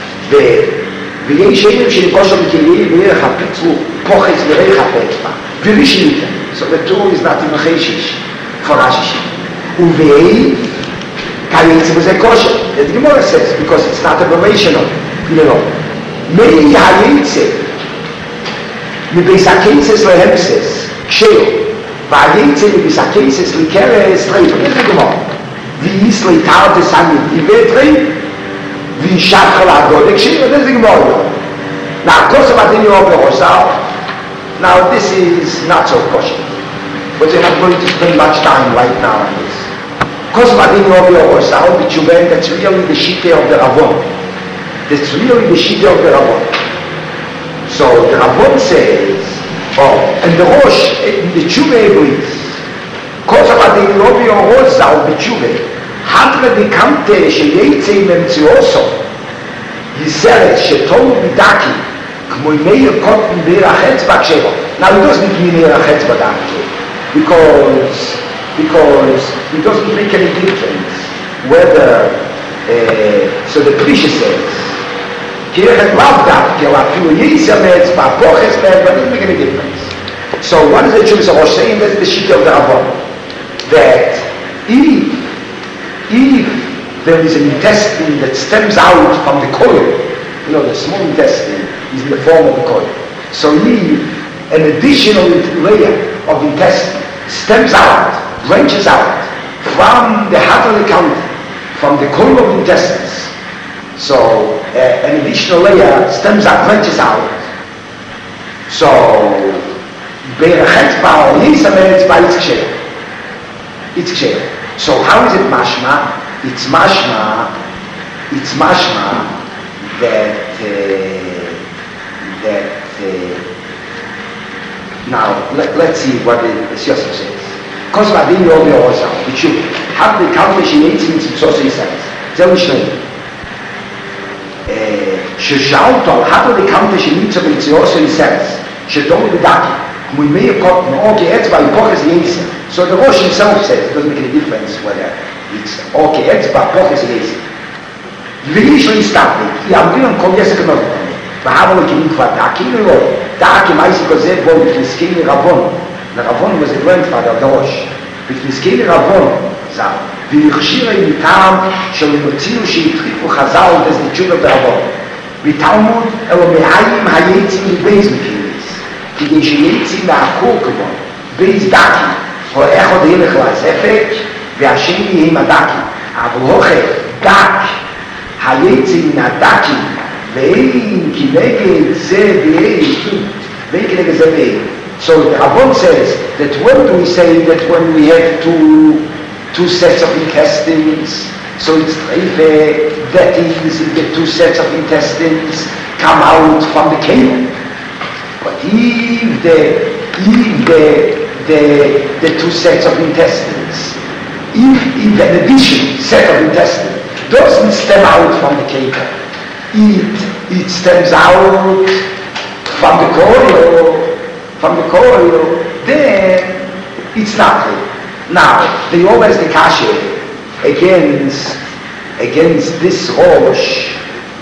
ויש שאלה שנקושר בכלים בערך הפיצול פוחץ מריח האצבע ורישית. So the two is not in Cheshish for Rashi. ובאי כייצא בזה כושר. The Gemara says, because it's not aberrational, you know. מי הייצא מביס הקייסס להמסס, כשאו, והייצא מביס הקייסס לקרס טרייפר. זה גמור. ויש ליתר תסעמים איבטרי, וישת חלגות, זה גמור. Now, course about the new now this is not so kosher, but we're not going to spend much time right now on this. Course about the new that's really the shita of the Ravon. That's really the shita of the Ravon. So the Ravon says, and the Rosh, the Tshuva agrees. Course about the new Rosa, the Tshuva, Hadre de Kante, Sheyetze Memtzioso, Yiseret, Shetolu Bidaki, כמו מאיר קוטן בערך אצבע כשבו. Now it doesn't mean בערך אצבע דאקי, because it doesn't make any difference whether, so the Prisha says, כי איך לאו דאקי, או אפילו ייסר מאצבע, פוחס מאצבע, it doesn't make any difference. So what is the Jewish Rosh saying? That's the Shita of the Rabbon. That if there is an intestine that stems out from the coil, you know, the small intestine is in the form of the coil. So if an additional layer of intestine stems out, branches out from the Hadre count, from the coil of intestines. So an additional layer stems out, branches out. So it's ksher. So how is it mashma? It's mashma that now let's see what the Yosef says. Because Vadin Yobi Osa, which you have the calculation in Sosa Yisrael. Zeh Mishnah. ששאלת על אחד הדקאנטה שנמצא במציאו של יסרס, שדומה בדקי, כמו ימי יקות מאור כאצבע, פוחס יסר. So the Rosh himself says, it doesn't make any difference whether it's או כאצבע, פוחס יסר. ויש לו הסתפק, יעמדים על כל יסר כנות. והאבו לכלים כבר דקי לא, דקי מייסי כזה בו, בפנסקי לרבון. לרבון was the grandfather of the Rosh. בפנסקי לרבון, זר. והכשיר מטעם של מוציאו שהטריפו חז"ל וזה תשובה ברבון. בתלמוד אלו מאיים היצים מבייז מפינס, כדי שיצים מהקור כבון, בייז דקי, או איך עוד ילך לספק, והשני יהיה מדקי. אבל הוכח דק היצים מן הדקי, ואין כנגד זה ואין כנגד זה ואין. So the Rabbon says that when do we say that when we have two sets of intestines, so it's that is the two sets of intestines come out from the cave. But if the two sets of intestines, if an additional set of intestines doesn't stem out from the cable, it stems out from the coil, then it's not clear. Now, they always the kasha against this Rosh,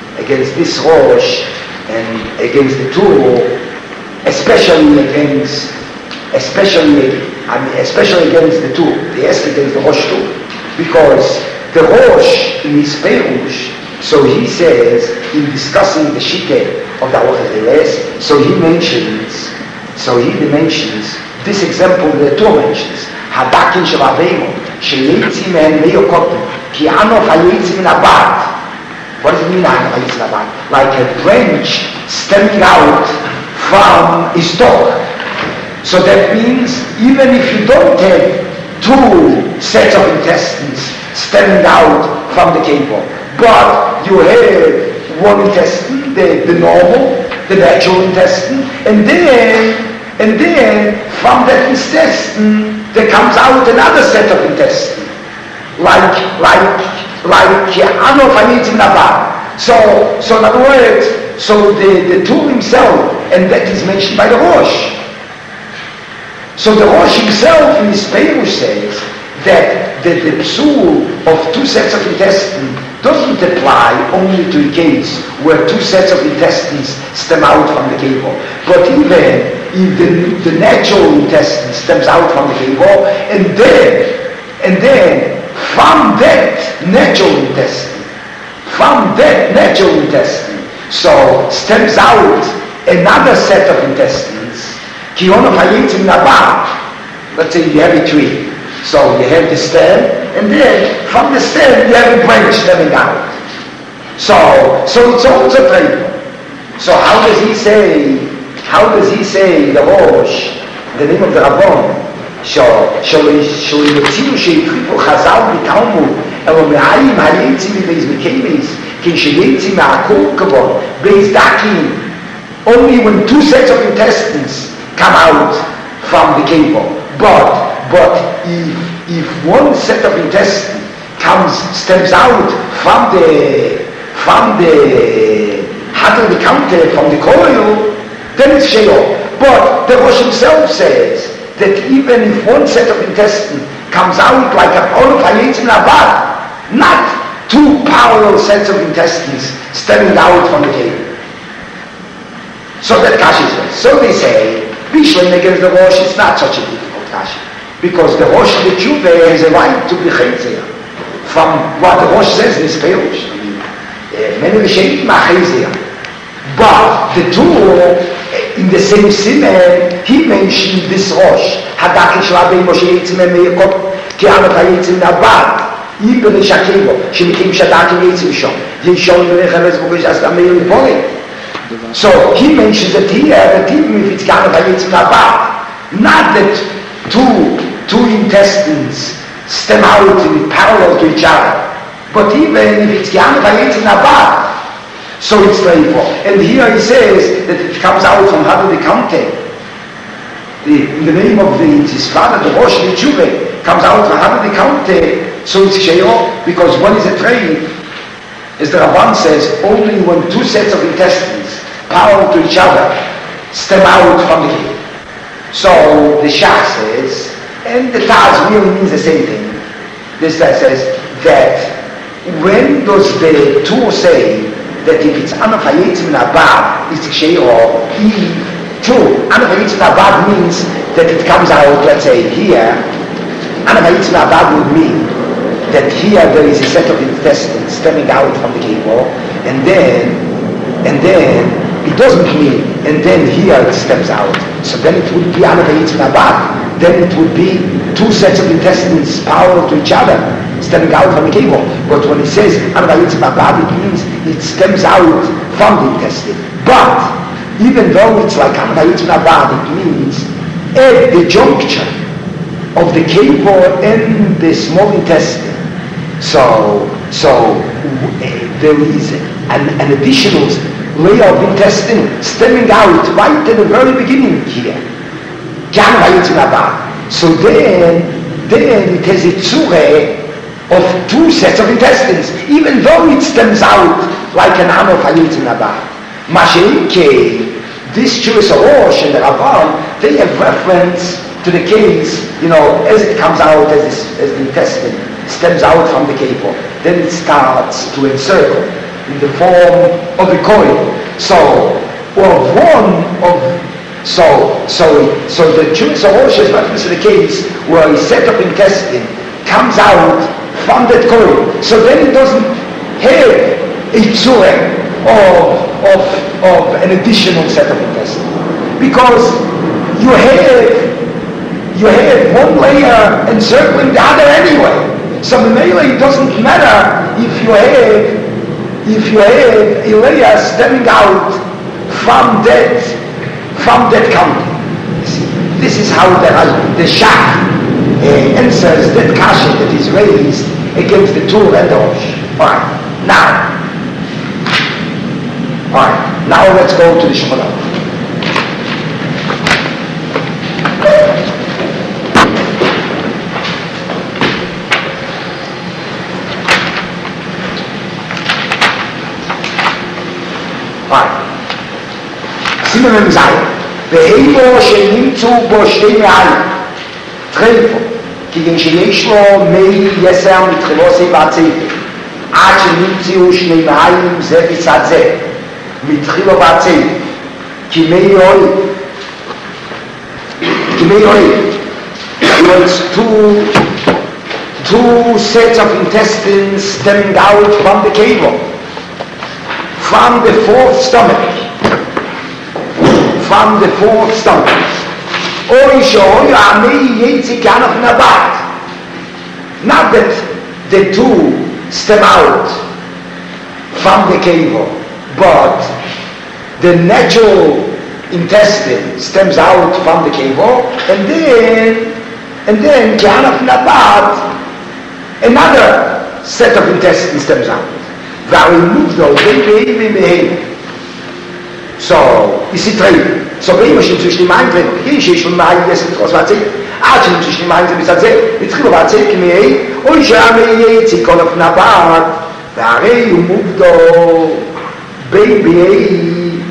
and against the tool, especially against the tool, the est against the Rosh tool, because the Rosh in his Perush, so he says in discussing the Shite of the Awoches, so he mentions this example the Torah mentions, Hadakin Shavavemo, Sheyetzim and Meyokotim, Ki Anof Hayetzim in Abad. What does it mean, Anof Hayetzim in Abad? Like a branch stemming out from a stalk. So that means even if you don't have two sets of intestines stemming out from the cable, but you have one intestine, the normal, the natural intestine, and then from that intestine there comes out another set of intestine, like Anof Hayetzim Nabah. So in other words, so the tool himself, and that is mentioned by the Rosh. So the Rosh himself in his Perush says that the psul of two sets of intestines doesn't apply only to a case where two sets of intestines stem out from the cable, but even if the natural intestine stems out from the cable, and then from that natural intestine, so stems out another set of intestines. Let's say you have a tree. So you have the stem, and then from the stem you have a branch stemming out. So it's also triple. So how does he say the Rosh, the name of the Rabbon? שיוציאו שהקריבו חז"ל בתלמוד, אלא מהאים היצים מבייס מקיימס, כשיצים מהקורקבון, בייס דקים, only when two sets of intestines come out from the cable. But if one set of intestine stems out from the counter, from the coil, then it's sheol. But the Rosh himself says that even if one set of intestine comes out like an Anof Hayetzim Nabah, not two parallel sets of intestines stemming out from the cable. So that Kashi is right. So they say, Bishlam against the Rosh is not such a difficult Kashi, because the Rosh of the Tshuva has a right to be Chayzeh from what the Rosh says in his Perush. Many Rishonim are Chayzeh. But the two, in the same simon, he mentioned this Rosh. Hadakin Shavavei Moshe Yitzim Meyekot Ki Anof Hayetzim Nabah Iber Shakego Shemikim Shadakim Yitzim Shom Yishon Merechaves Bogesh Astam Meir Boy. So he mentions that here that even if it's Anof Hayetzim Nabah, not that two intestines stem out in parallel to each other, but even if it's Anof Hayetzim Nabah, so it's therefore. And here he says that it comes out from Hadu the County. In the name of his father, the Rosh the Tshuva, comes out from Hadu the County, so it's Sheol, because one is a train, as the Rabban says, only when two sets of intestines parallel to each other stem out from the cave. So the Shach says, and the Taz really means the same thing. This Taz says that when does the two say that if it's Anof Hayetzim Nabah, it's Sheol, true, Anof Hayetzim Nabah means that it comes out, let's say here, Anof Hayetzim Nabah would mean that here there is a set of intestines stemming out from the cable, and then it doesn't mean, and then here it stems out. So then it would be Anof Hayetzim Nabah. Then it would be two sets of intestines parallel to each other, stemming out from the cable. But when it says Anof Hayetzim Nabah, it means it stems out from the intestine. But even though it's like Anof Hayetzim Nabah, it means at the juncture of the cable and the small intestine. So there is an additional, layer of intestine stemming out right at the very beginning here. So then it has a tzure of two sets of intestines, even though it stems out like an arm of Hayitzin Abba. Mashenke, this Jewish Rosh and the Rabban, they have reference to the case, as it comes out, as the intestine stems out from the cable, then it starts to encircle in the form of a coil. So the Jewish Rosh is reference to the case where a set of intestine comes out from that coil. So then it doesn't have a tzure of an additional set of intestine, because you have one layer encircling the other anyway. So mainly it doesn't matter if you have a layer stemming out from that county. This is how the Shach answers that kasha that is raised against the Tur and the Rosh. Alright, now let's go to the Shulchan Aruch. Simen Mem Zayin, ואימו שנמצאו בו שתי מעיים, טרפו, כגן שיש לו מי יסר מתחילוסי בעציב, עד שנמצאו שני מעיים זה בצד זה, מתחילו בעציב, כמי אוהב. It's two sets of intestines stemming out from the cable, from the fourth stomach. Not that the two stem out from the cable, but the natural intestine stems out from the cable, and then another set of intestines stems out. So, you see three. So, wenn ich zwischen dem einen drin, hier ist schon mal ein Essen, was war es? Zwischen dem einen drin, bis jetzt kriegen wir erzählt, und ich habe jetzt, ich kann auf einer Bad, והרי הוא מוגדו baby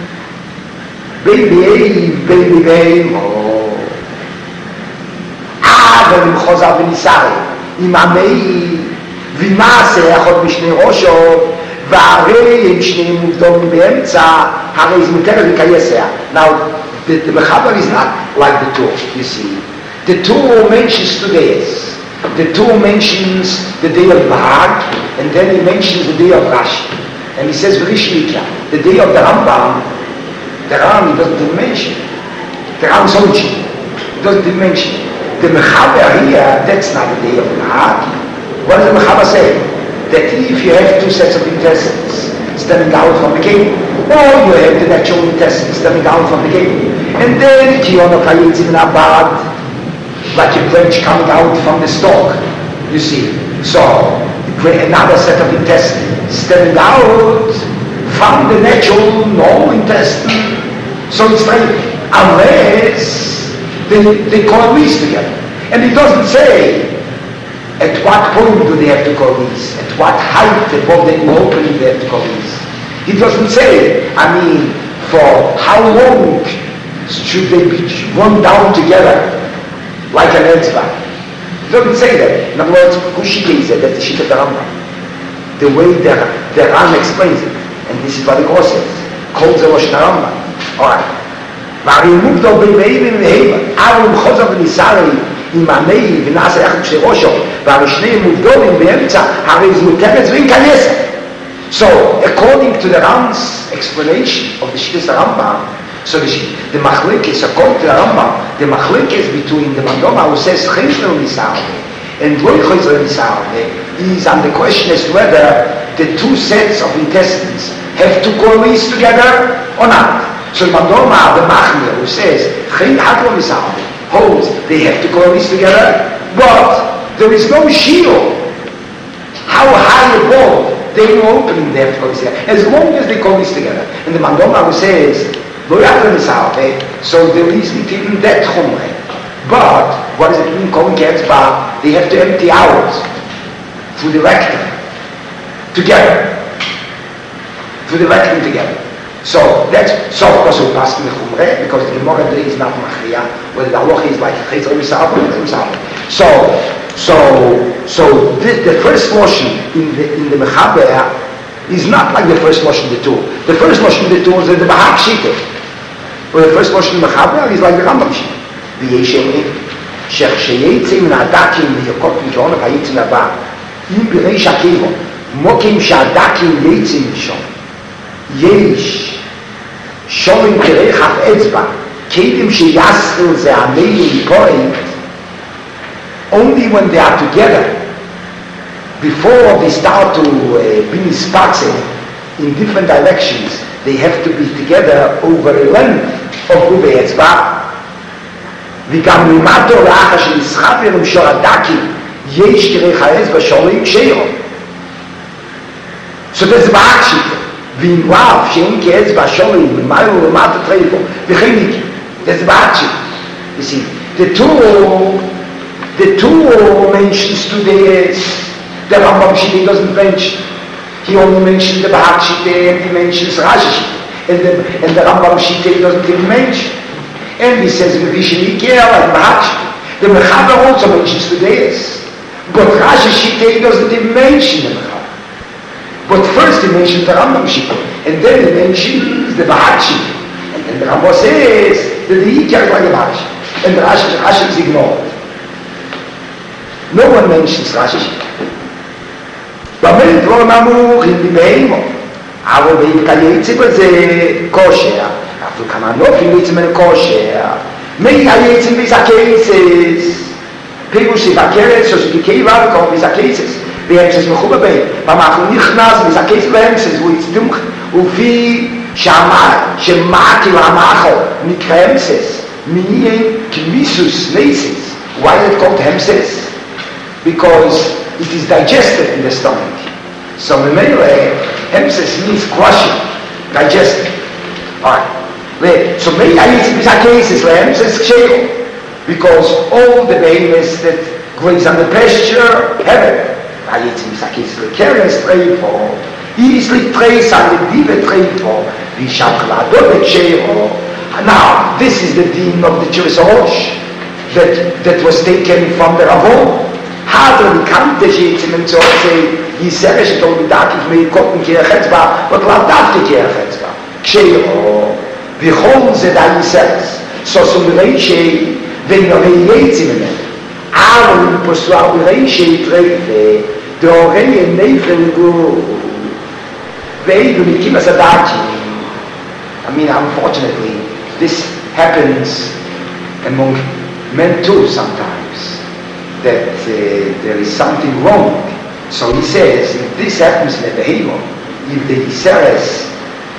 אבל אם חוזר וניסרי עם עמי ומעשה יכול בשני ראשו והרי אם שני מוגדומים באמצע הרי זה מותר לקייסיה. Now the Mechaber is not like the Tur, you see. The Tur mentions 2 days. The Tur mentions the day of Bahag, and then he mentions the day of Rashi. And he says, the day of the Rambam, the Ram he doesn't mention. The Ram Sochi, he doesn't mention. The Mechaber here, that's not the day of Bahag. What does the Mechaber say? That if you have 2 sets of intestines stemming out from the cable, or you have the natural intestines stemming out from the cable, and then Kiyono Kayitzim Nabad, like a branch coming out from the stalk, you see. So, another set of intestines stemming out from the natural, normal intestine. So it's like, unless they coalesce together. And it doesn't say at what point do they have to coalesce, at what height above the opening they have to coalesce. It doesn't say, for how long should they be run down together like an etzba. It doesn't say that. In other words, Kushike is it, that's the Shita of the Rambam. The way the Ram explains it. And this is what the Koh says. Kol ze Rosh Rambam. Alright. והרימוק דו במאיבים והיבה, אבל מחוזר וניסרי עם המאי ונעשה יחד שתי ראשו, והמשני מובדולים באמצע, הרי זה מותרת ואין כנסה. So, according to the Ram's explanation of the Shittas Rambam, so the machlekes, according to the Rambam, the machlekes between the Mandoma who says Chesler Nisarve and Loi Chesler Nisarve is on the question as to whether the 2 sets of intestines have to coalesce together or not. So Mandoma, the Machmir, who says Chen Hadlo Nisarve, holds they have to coalesce together, but there is no shield how high above they will open their clothes together. As long as they call this together. And the Mandoma says, so there is not even that chumre. But what does it mean? Calling Etzba, they have to empty out through the rectum together. Through the rectum together. So that's so of course we pass in the chumre because the Gemara is not machriya, whether the halacha is like chayzer misavur or misavur. So the first motion in the mechaber is not like the first motion in the tool. The first motion in the tool is the bahak shita. Or the first motion in the mechaber is like the Rambam shita. וישני, שכשיצא מן הדקים ויוקות משון, ויצא נבא, אם בריש הקיבו, מוקים שהדקים יצא משון, יש שורים כרך אצבע, כלים שיסחל זה המיילים point, only when they are together, before they start to be mispaxed in different directions, they have to be together over a length of רובי אצבע, וגם למטו לאחר שנסחפר עם שור הדקים יש כרך האצבע שורים קשירו. So that's בעק שיטה. ואם רב שאין כאצבע שורים למעלה ולמטה טרייפו וכניקי. That's בעק שיטה. You see, the two mentions to the Rambam Shita doesn't mention. He only mentions the Bahak Shita and he mentions Rashi Shita. And the Rambam Shita doesn't even mention. And he says, Vishni Kiel and Bahach. The Mechaber also mentions the Deis. But Rashi Shita doesn't even mention the Mechaber. But first he mentions the Rambam Shita. And then he mentions the Bahach Shita. And then the Rambam says that the Ikar is like the Bahach Shita. And the Rashi is ignored. No one mentions Rashi Shita. But דבור נמוך עם דמיימו. אבל בהתקייצי בזה כושר. אפילו כמה נופים יצא מן כושר. מי היצא ביזקייסס. פירוש יבקרס, ששתיקי רבקו ביזקייסס. באמצס מחובה בין. במחו נכנס ביזקייסס באמצס, והוא יצדום. ופי שמעתי למחו נקרא אמסס. מיין כמיסוס לייסס. Why is it called hemses? Because it is digested in the stomach. So hemses means crushing, digesting. Alright. So many cases hemses kshero. Because all the behemoths that graze under pasture have it. Easily trace on the deeper trade for now, this is the deen of the Jewish Rosh that was taken from the Ravon. Hadr bekannte Schätzen und so say, Yisere שתול מדעתיך מיקות מכיח אצבע, but לאו דווקא כיח אצבע. כשאו, וכל זה די יסרס, סוסו ברישי, ונראה יצא ממנו. אבל פוסלו ברישי טרייפה, דהורי נפל גור, ואילו מקים הסדאצ'י. I mean, unfortunately, this happens among men too sometimes. That there is something wrong. So he says, if this happens in the behemoth, if the Iseres,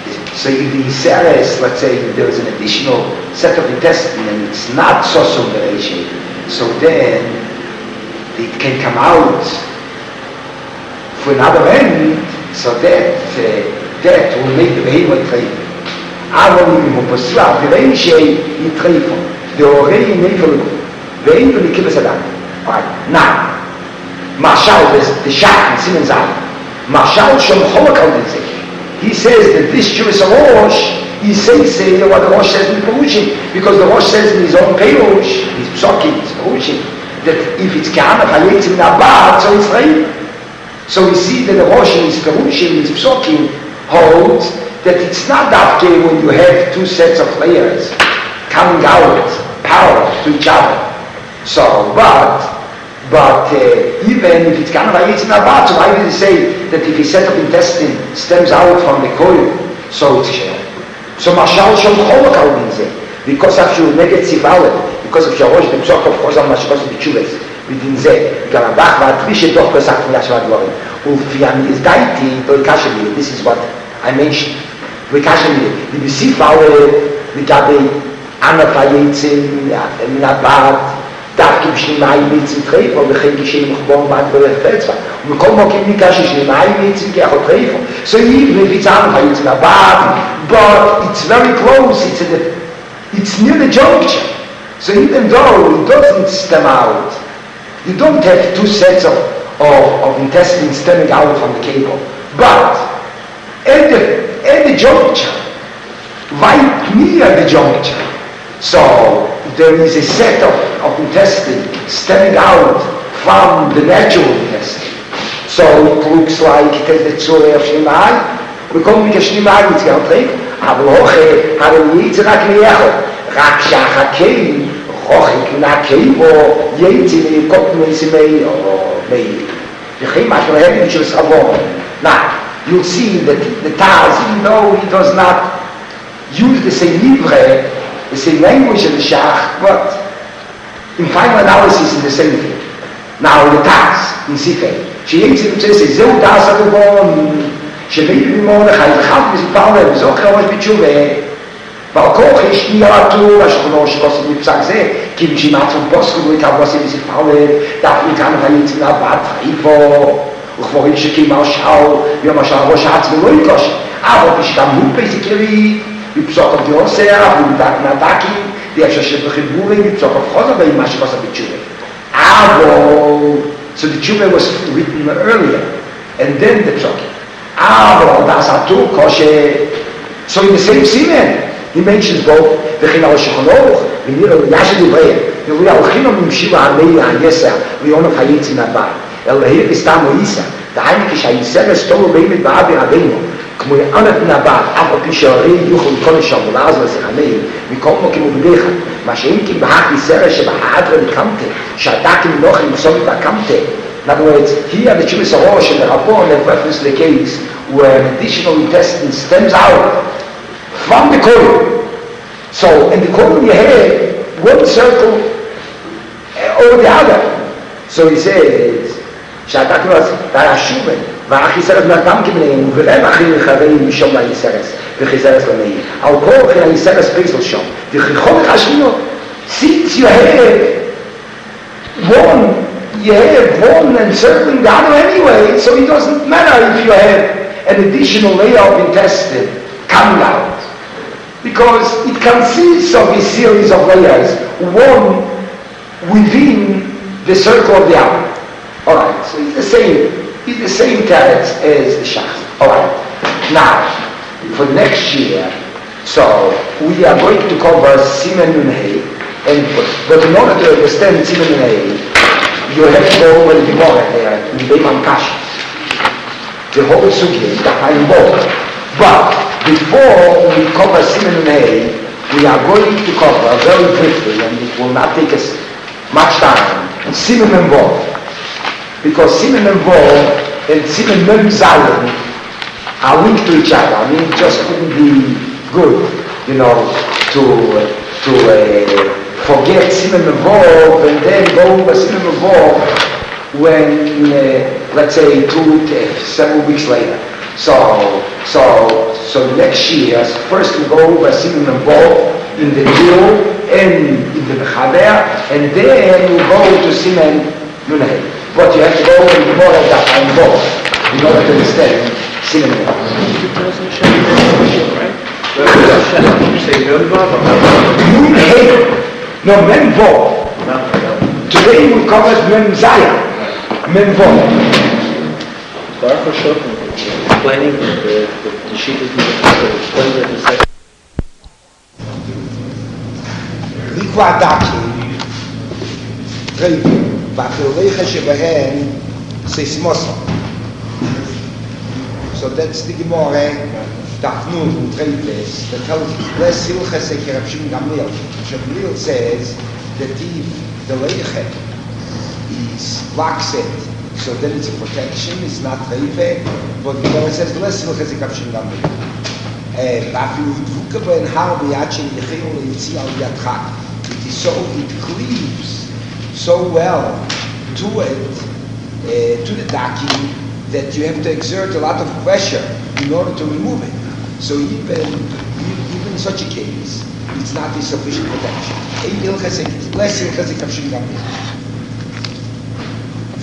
let's say there is an additional set of intestine and it's not so bereishit, so then it can come out for another end, so that will make the behemoth treif. אבל אם הוא פוסלה, ברישי יטריפו, דהורי נפלו, ואין ולקים בסדם. Now, Marshal, the Shach in Simon's Eye, Marshal Shom Cholakal, he says that this Jewish Rosh, he says what the Rosh says in Perushim, because the Rosh says in his own Perush, his Psokim, his Perushim, that if it's Kahana Chayetzim Nabat, so it's right. So we see that the Rosh in his Perushim, his Psokim, holds that it's not after when you have two sets of layers coming out parallel to each other. So, but even if it's kind of like it's in a bat, so why did he say that if a set of intestine stems out from the coil, so it's shell? So Mashal Shom Cholakal means it. Because of your negative valid, because of your Rosh, the Psok of Chozam Mashkos of the Chuvas, within Zeh, Garabach, Vatrishe Doch Pesach from Yashua Dvorim, Ufiam is Daiti, Toikashemir, this is what I mentioned. Toikashemir, the Bisifawe, the Gabi, Anafayetzin, Nabat, Davkim שנמאי מיצים טרייפו, וכן כשהם מחבון בעד ברך פצפה. ומכל מוקים ניקה שנמאי מיצים כאחות טרייפו. So even if it's out, it's in a body, but it's very close, it's near the junction. So even though it doesn't stem out, you don't have two sets of intestines stemming out from the cable. But at the juncture, right near the juncture, so there is a set of intestine stemming out from the natural intestine. So it looks like it has the tzore of Shnemai. We call it Shnemai, it's going to take. אבל הרי יצא רק ליחד. רק שהחכים, רוחק נעקב או יצא לקופת מסימי או מי. וכן מה שאומר הבין של סחבון. Now, you'll see that the Taz, even though he does not use the same livre, the same language of the Shach, but in final analysis is the same thing. Now the Taz, in Sifei, שיצא לצא זהו דס הדובון, שמייב ממורדכי, וחד מזיפר לב, וזוכר ראש בתשובה, ועל כוח יש נירתו, השכונו שכוסת מפסק זה, כי משימצו פוסקו וכבוסי מזיפר לב, דף מכאן ויצא לבת חיפו, וכבורי שקימה שאול, ויום השאול ראש העצמי לא יקוש, אבל בשגם הוא פסיקרי, בפסוק הבדיוסר, ובדק נדקי, ואפשר שבחיבורי, בפסוק הבחוזר, ומה שכוסת בתשובה. So the tshuva was written earlier, and then the psukim. So in the same siman, he mentions both v'chin al shulchan v'nira yashad uvrei v'yalchino mimshiva hanei ha'yesa v'yonav hayitzin haba el lahir v'stam o'isa da'ayim k'shayisem estolu b'imit ba'avi rabbeinu כמו יענת נבא, אף על פי שהרי יוכל לקרוא לשם ולעז לזכנאי, מכל מוקים ובדיך, מה שאם כי בהכי סרש שבהדרה לקמתה, שהדקים נוחים בסובי והקמתה. In other words, here the Chumash Arosh and the Rabon have reference to the case where an additional intestine stems out from the colon. So in the colon you have one circle over the other. So he says, שהדקים והשומן, ואחי סרס מהדם כבניהם, ולהם אחי לחברים משום ליסרס, וכי סרס למאי. על כל אחי ליסרס פייסל שם, וכי חולך השניות. Since you have one encircling the other anyway, so it doesn't matter if you have an additional layer of intestine coming out. Because it consists of a series of layers, one within the circle of the other. Alright, so it's the same carrots as the shach. Alright, now, for next year, so we are going to cover Siman Nun Hey, but in order to understand Siman Nun Hey, you have to go over the Gemara there, in Beiman Kashi. The whole Sugya, the Hayim. But before we cover Siman Nun Hey, we are going to cover very briefly, and it will not take us much time, Siman Nun Vov. Because Siman Nun Vov and Siman Nun Zayin are linked to each other. I mean, it just couldn't be good, to forget Siman Nun Vov and then go over Siman Nun Vov when, let's say, several weeks later. So next year, first we go over Siman Nun Vov in the Gil and in the Mechaber, and then we go to Siman Nun Hey. But you have to go over more of that and both in order to understand Siman Nun Vov. You say Nun Vov or Nun Hey. No, Mem Vov. Today we covered Mem Zayin. Mem Vov. Baruch Hashem, explaining the sheet of the second. Likwa Daki. Revi. Ba'chilecha shebehen seismosa. So that's the Gemara. Dafnun and Treipes that tells you, less Hilches Eker Rav Shimon Gamliel. Gamliel says that if the Leichet is laxed, so then it's a protection, it's not Treipe, but the Gemara says less Hilches Eker Rav Shimon Gamliel. Vafilu Dvuka Ben Harbi Yachin Yechil Yitzi Al Yadchak. It cleaves so well to it, to the daki, that you have to exert a lot of pressure in order to remove it. So even in such a case, it's not a sufficient protection. Less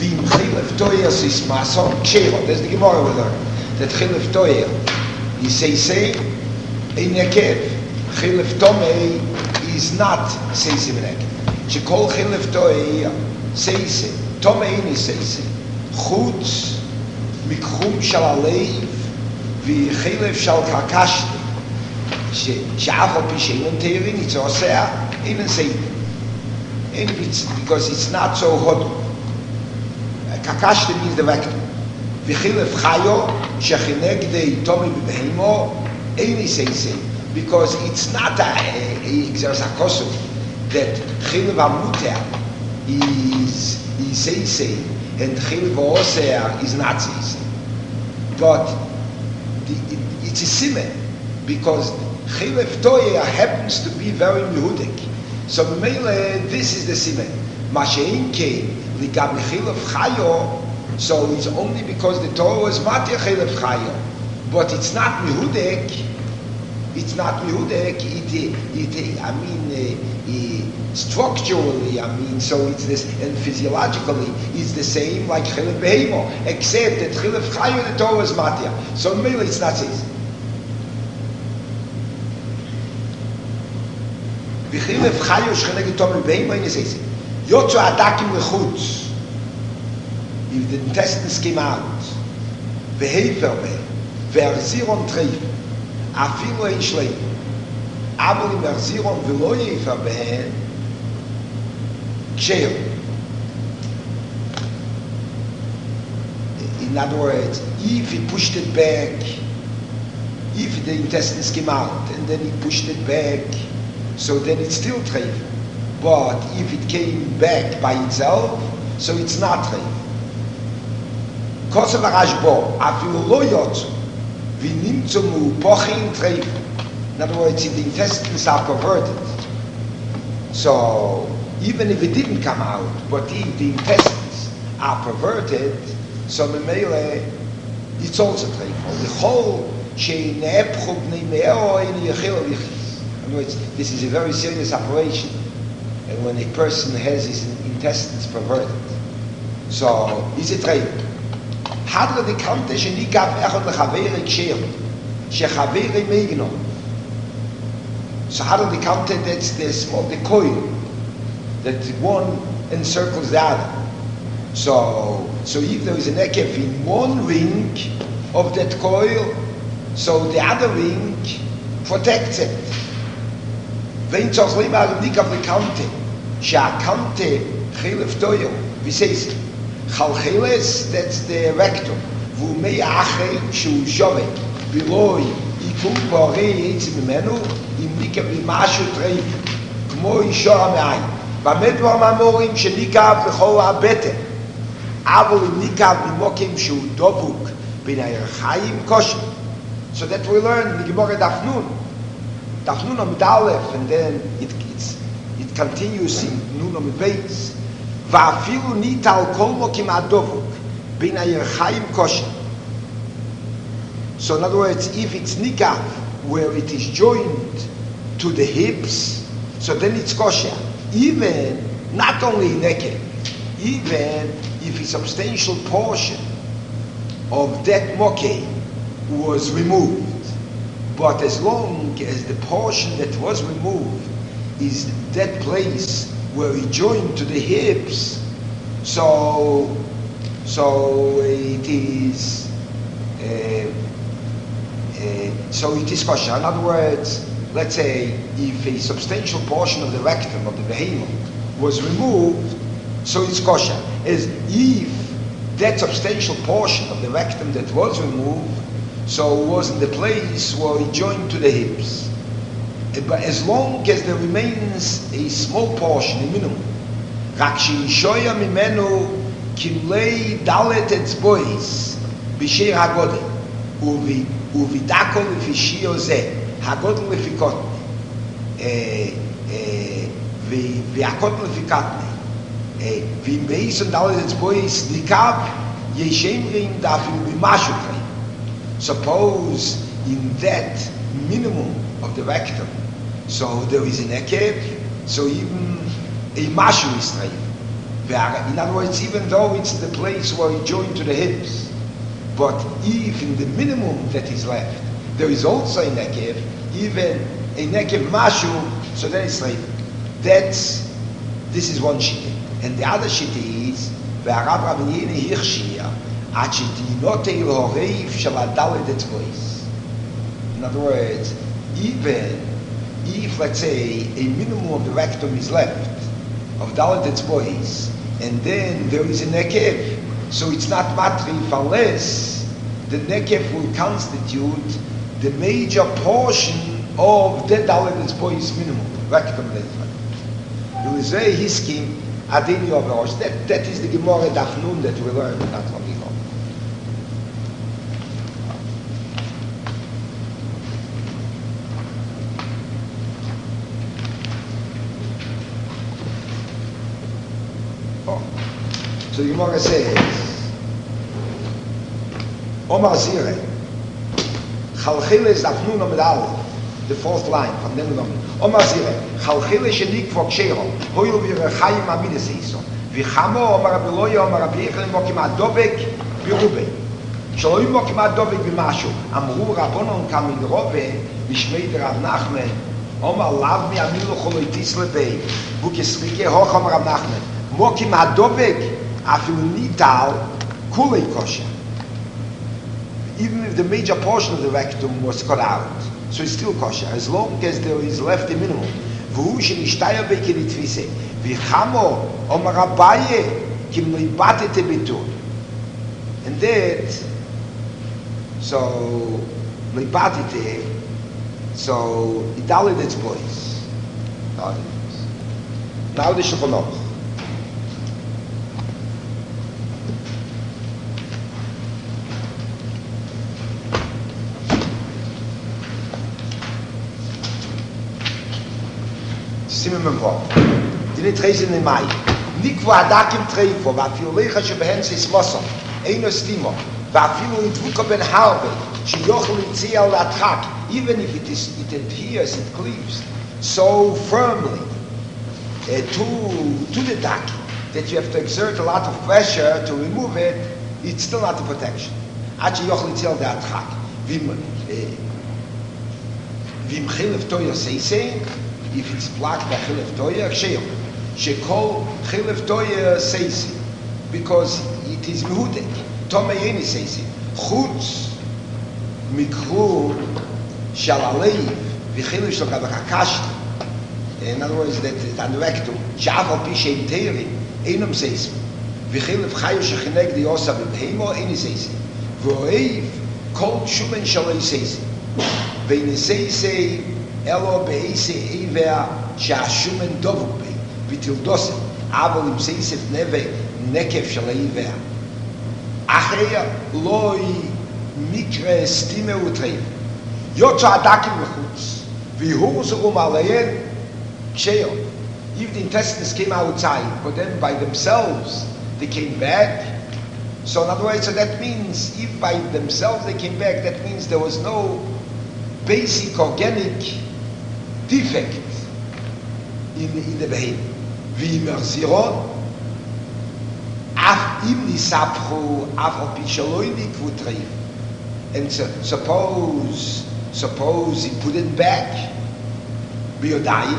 Vim Chilef Toyer is Mason Kshero. That's the Gemara we learn. That Chilef Toyer is Seisei in Ekev. Chilef Tomei is not Seisei in Ekev. Shekol Chilef Toyer Seisei. Tomei is Seisei. Chutz Mikchum Shal Alev V'Chilef Shal Kakashti. She'af al pi she'en teirin, it's osea, even Satan. And it's because it's not so hot. Kakashti means the vector. V'chilef chayo, she'chinegdei tomi b'behemo, eini seisei. Because it's not there's a kosu that chilef amuter is seisei, and chilef osea is not seisei. But it's a simen, because Chilef Toyer happens to be very mehudik. So this is the simen. Mashein ke ligam Chilef Chayo. So it's only because the Torah was matir Chilef Chayo, but it's not mehudik. It's not mehudik. Structurally, so it's this, and physiologically, it's the same like Chilef Behemo, except that Chilef Chayo the Torah was matir. So mainly it's not says. V'chilef chayo shcheneged tomei b'heimo in says yotzu adakim lechutz. If the intestines came out, v'hefer b'hem, v'erziron treif, afilu ein shleim, aber im erziron v'lo yefer b'hem, ksher. In other words, if he pushed it back, if the intestines came out and then he pushed it back, so then it's still treif. But if it came back by itself, so it's not treif. Kosev Rashbo, afilu lo yotzu, v'nimtzu mu'pochin treif. In other words, if the intestines are perverted, so even if it didn't come out, but if the intestines are perverted, so memele, it's also treif. The whole shein ne'epchu b'nei me'ero in yechil v'yichis. In other words, this is a very serious operation, and when a person has his intestines perverted, so is it right? Hadle de kante shenikav echad lechavere ksher, shechavere meigno. So hadle de kante, that's the small, the coil, that one encircles the other. So if there is an ekev in one ring of that coil, so the other ring protects it. Wenn tzorch lima nikav lekante, she'akante chilef toyo, v'seis, chalcheles, that's the rectum, v'umei achei shu shove, biloi, ikum b'orei yitzim imenu, im nikav limashu treif, kmo ishor ha'me'ayin. B'amed v'amamorim shenikav l'chol ha'beten, avol im nikav b'mokim shu dovuk, bin ha'erchayim kosher. So that we learn in the Gemara Daf Nun. Daf Nun Amud Aleph, and then it continues in Nun Amud Beis. Va'afilu nita al kol mokim adovuk bin ha'yerchayim kosher. So in other words, if it's nikav where it is joined to the hips, so then it's kosher. Even not only naked, even if a substantial portion of that mokeh was removed. But as long as the portion that was removed is that place where it joined to the hips, so it is kosher. In other words, let's say if a substantial portion of the rectum of the behemoth was removed, so it's kosher. As if that substantial portion of the rectum that was removed, so it was in the place where it joined to the hips. But as long as there remains a small portion, a minimum, רק שישויה ממנו כמלי דלת אצבעויס בשיר הגודל, ובידקו לפי שיר זה, הגודל לפי קוטני, והקוטן לפי קטני, ואם באיסון דלת אצבעויס ניקב, יש אמרים דאפילו במשהו קרים. Suppose in that minimum of the rectum, so there is an ekev, so even a mashu is treif. In other words, even though it's the place where he joined to the hips, but if in the minimum that is left, there is also a nekev, even a nekev mashu, so then it's like, this is one shita. And the other shita is, והרב רבנייני הכשיר, עד שתינותה אל הוריו של הדלת אצבויס. In other words, even if, let's say, a minimum of the rectum is left, of dalet etzbois, and then there is a nekev, so it's not matrif unless the nekev will constitute the major portion of the dalet etzbois minimum, rectum letzbois. You will say hiskim adini overosh. That is the Gemara Daf Nun that we learned not long ago. So the Gemara says, Omar Zire, Chalchile Zafnun Amid Aleph, the fourth line from Nenu Amid. Omar Zire, Chalchile Shenik Vokshero, Hoyul Virachayim Amides Iso, Vichamo Omar Abiloya Omar Abiyechel Mokim Adobek Birube, Shaloim Mokim Adobek Bimashu, Amru Rabbonon Kamil Rove, Bishmei Rav Nachman, Omar Lavmi Amilu Choloitis Lebei, Bukesrike Hoch Omar Rav Nachman, Mokim Adobek, Afilu Nital, Kulei Kosher. Even if the major portion of the rectum was cut out, so it's still kosher, as long as there is left a minimum. V'hu shenishtaya be'keli tfise, v'chamo omar Abaye kim lo ibatete betul. And that, so lo ibatete, so idalid its boys. Now the Shulchan Aruch. Simmen vor. Die nicht reisen in Mai. Nikvo adakim treifo, va fiulecha shebehen seis mosom. Eino stimo. Va filu idvuko ben harbe. She yochel itzia latchak. Even if it adheres, it cleaves so firmly to the dak that you have to exert a lot of pressure to remove it, it's still not a protection. Ad she yochel itzia latchak. Vim chilef toya seisei, if it's blocked by Chilef Toya, Shekol Chilef Toya Seisi, because it is Mehudek. Tomeyeni Seisi. Chutz Mikru Shalalei V'Chilef Shokadakashti. In other words, that on the rectum, Shaval Pishem Teirim, Einam Seisi. V'Chilef Chayu Shechineg Di Osa B'Bheimo, Eini Seisi. V'Oeiv Kol Shumen Shalei Seisi. V'Eini Seisi Elo beise ever shashumen dovuk be vitildosem avol im seisef neve nekef shaleiver achreya loy mikre stime utreif yotza adakim mechutz vihurusum aleyen ksheyo. If the intestines came outside but then by themselves they came back, so in other words, so that means if by themselves they came back, that means there was no basic organic defect in the behavior. V'imer ziron, af im nisapchu, af al pishaloi nikvu treif. And suppose he put it back, biyodai.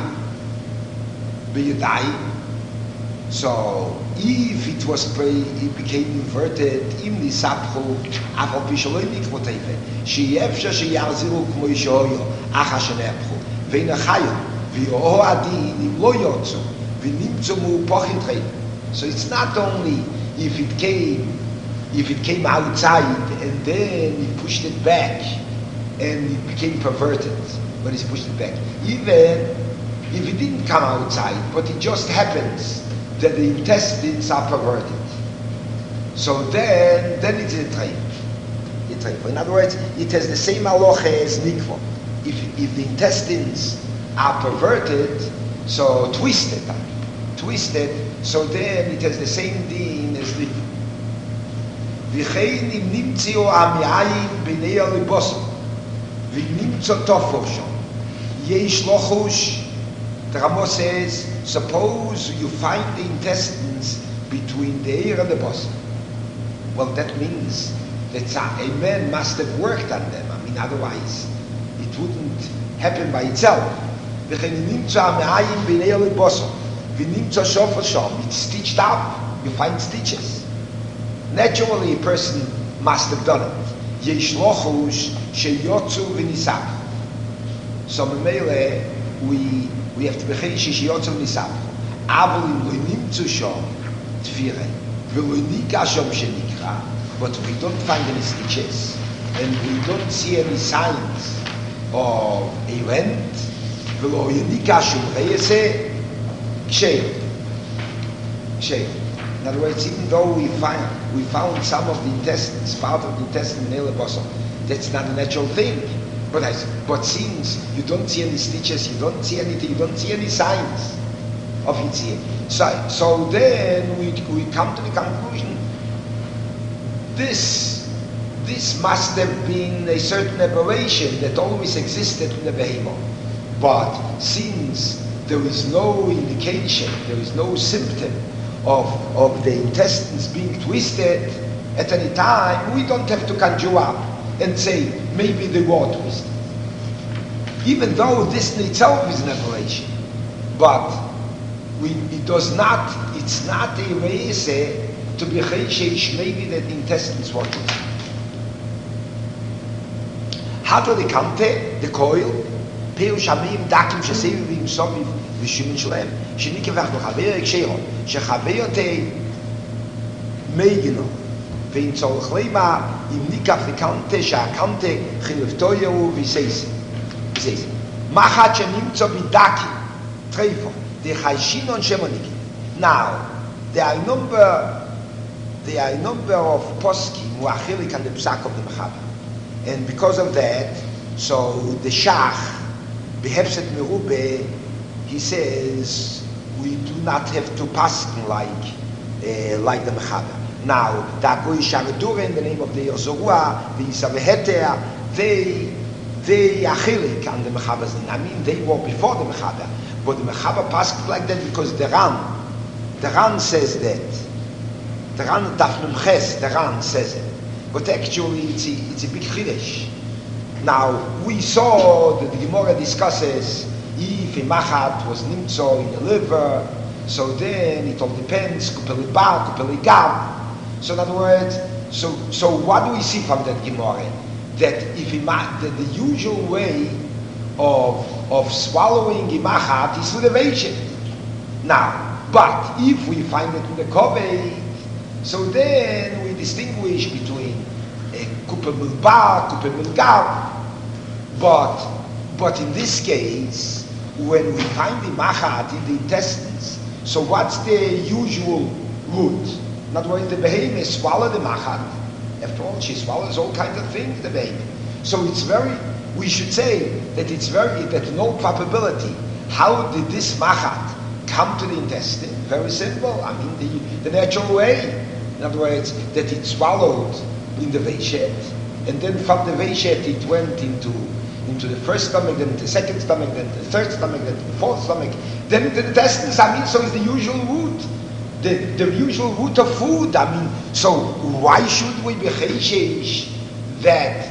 So if it became inverted, im nisapchu, af al pishaloi nikvu treif. Sheyefsha sheyarziru kmo yishoyo, acha shenepchu. Vein achayim, v'yoho adin, im lo yotzu, v'nimtzu mu'pochin treif. So it's not only if it came outside and then he pushed it back and it became perverted when he pushed it back. Even if it didn't come outside, but it just happens that the intestines are perverted. So then it's a treif. In other words, it has the same halacha as nikvo. If the intestines are perverted, so twisted, so then it has the same din as nikvo. V'chein im nimtzio ami'ayim b'nei alibosim v'nimtzo tofur shom yesh lochush. The Ramo says, suppose you find the intestines between the ear and the bosom. Well, that means that a man must have worked on them. I mean, otherwise it wouldn't happen by itself. It's stitched up. You find stitches. Naturally, a person must have done it. So we have to be sheyotzu v'nisab. Avol lo nimtzu shom tfirei v'lo nika shom shenikra. But we don't find any stitches, and we don't see any signs of a rent. V'lo nika shom reyese ksheir. In other words, even though we found some of the intestines, part of the intestine in the bosom, that's not a natural thing. But since you don't see any stitches, you don't see anything, you don't see any signs of it here. So then we come to the conclusion, this must have been a certain aberration that always existed in the behemoth. But since there is no indication, there is no symptom of the intestines being twisted at any time, we don't have to conjure up and say maybe they were twisted. Even though this in itself is an aberration, but it's not a reise to be cheishish maybe that the intestines were twisted. Hadra the kante, the coil, peu shamim dakim shesevi v'imsomiv v'shimin shalem, shenikevach l'chaver ksheiro, shechaver te meigino, ve'im tzorach leima, im nikaf the kante, she'akante chilevtoyehu v'seisi. Machat shenimtzo bidaki treifo the chayshinon shemoniki. Now there are a number of poskim who are chilik on the psak of the mechaber, and because of that, so the shach behefset merube, he says we do not have to paskin like the mechaber. Now the Agoy Sharadura in the name of the Yozorua, the Yisaveheter, they are chilik on the mechaber's name. I mean, they were before the mechaber, but the mechaber passed like that because the Ran says that. The Ran Dafnum Ches, the Ran says it. But actually, it's a big chiddush. Now we saw that the Gemara discusses if a machat was nimtzo in the liver, so then it all depends. Kupeli bar, kupeli gam. So in other words, so what do we see from that Gemara? That that the usual way of swallowing imachat is through the veishet. Now, but if we find it in the kovei, so then we distinguish between kupe milbar, kupe milgar. But in this case, when we find the machat in the intestines, so what's the usual route? In other words, the behemoth swallow the machat. After all, she swallows all kinds of things, the baby. So we should say that that no probability. How did this machat come to the intestine? Very simple. I mean, the natural way. In other words, that it swallowed in the veishet, and then from the veishet it went into the first stomach, then the second stomach, then the third stomach, then the fourth stomach, then the intestines. I mean, so it's the usual route. The usual route of food. I mean, so why should we be cheishish that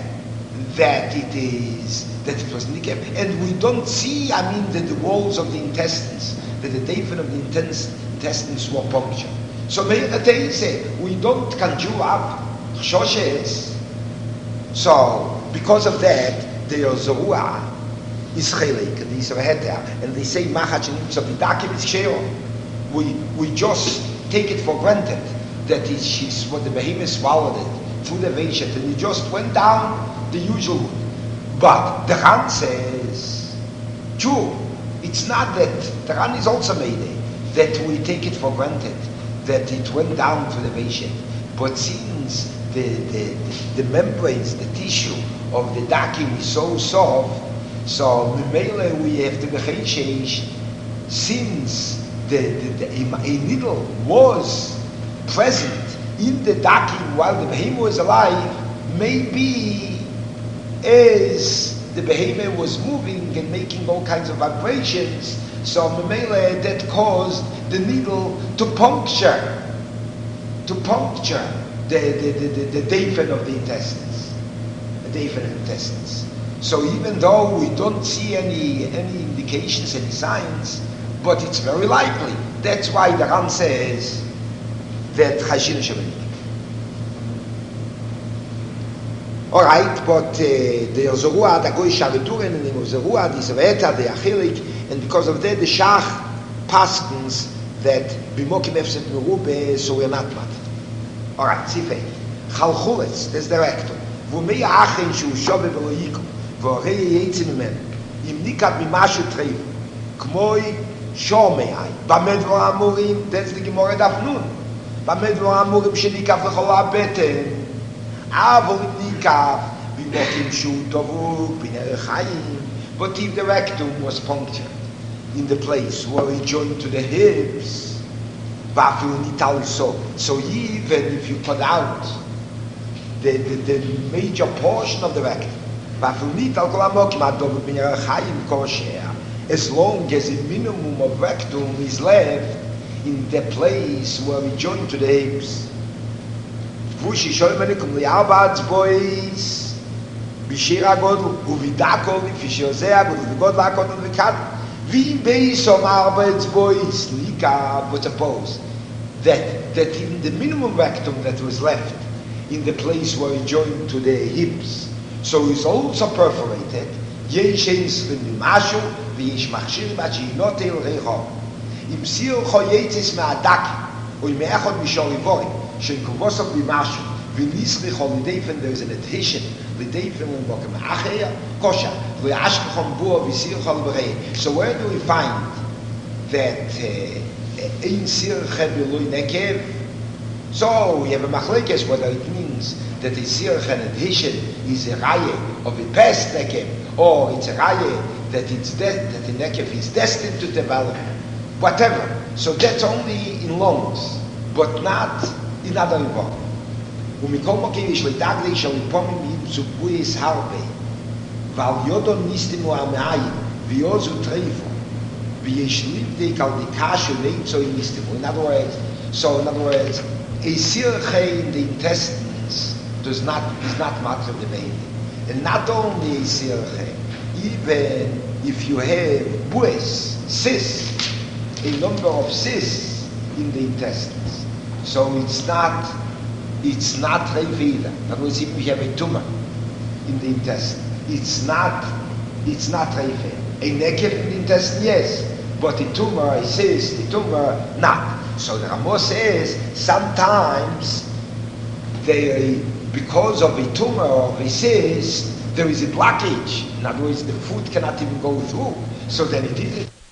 it was nikep? And we don't see, I mean, that the walls of the intestines, that the davin of the intestines were punctured. So they say we don't conjure up choshes. So because of that, the Yozorua is chelik, and they say machat shenimtzo b'dakim is ksheiro. We just take it for granted that she's what the behemoth swallowed it through the veishet, and it just went down the usual route. But the Ran says, true, it's not that. The Ran is also made that we take it for granted that it went down to the veishet. But since the membranes, the tissue of the dakim is so soft, so memele we have to be cheishish, since a needle was present in the dakim while the behemoth was alive, maybe as the behemoth was moving and making all kinds of vibrations, so memele that caused the needle to puncture to puncture the Daven of the intestines. The Daven of the intestines. So even though we don't see any indications, any signs, but it's very likely. That's why the Ran says that Chashin Shemanik. Alright, but there's a Ruah, the Goy Shaviturin, and there was a Ruah, the Zaveta, the Achilik, and because of that, the Shach paskens that Bimokim Efset Merube, so we're not mad. Alright, Sifei. Chalchuletz, that's the rector. Vumei Achin Shu Shobe Veloyikum, Vorei Yetzim Imen, Im Nikat Mimashu Treiv, Kmoi Shomei, Bamedro Amurim, that's the Gemara Daf Nun. Bamedro Amurim Shenikaf Lechola Beten, Avol Nikaf, Bimokim Shu Tovuk, Biner Chaim, but if the rectum was punctured in the place where it joined to the hips, so even if you cut out the major portion of the rectum, as long as the minimum of rectum is left in the place where it joined to the hips, Bishira Godel, Uvidakol, Fishozea, Godla Godel Vikat, Vi base of Arbeit's voice, Lika, but suppose that in the minimum rectum that was left in the place where it joined to the hips, so is also perforated, Yeshens Limashu, Vish Machshir Machinotel Reho. Im Sir Hoyetis Maadaki, Uimeachon Mishorivori, Shenkovosov Limashu, Vinisli Holidafen, there is an adhesion. So where do we find that ein sirche beloy nekev? So we have a machlekes whether it means that a sirche adhesion is a raye of a past nekev, or it's a raye that that the nekev is destined to develop, whatever. So that's only in lungs, but not in other involvement. ומכל מקום יש לדגלי של לפומים יבצובויס הרבה ועל יודו ניסתמו המעיים ויוזו טריפו ויש ליבדיק על דיקה של נמצו ניסתמו. In other words, a sirche in the intestines is not matter of the baby. And not only a sirche, even if you have bues, cysts, a number of cysts in the intestines, so it's not reif either. In other words, if we have a tumor in the intestine, it's not reif. A nekev in the intestine, yes, but a tumor, a cyst, a tumor, not. So the Ramo says sometimes because of a tumor or a cyst, there is a blockage. In other words, the food cannot even go through. So then it is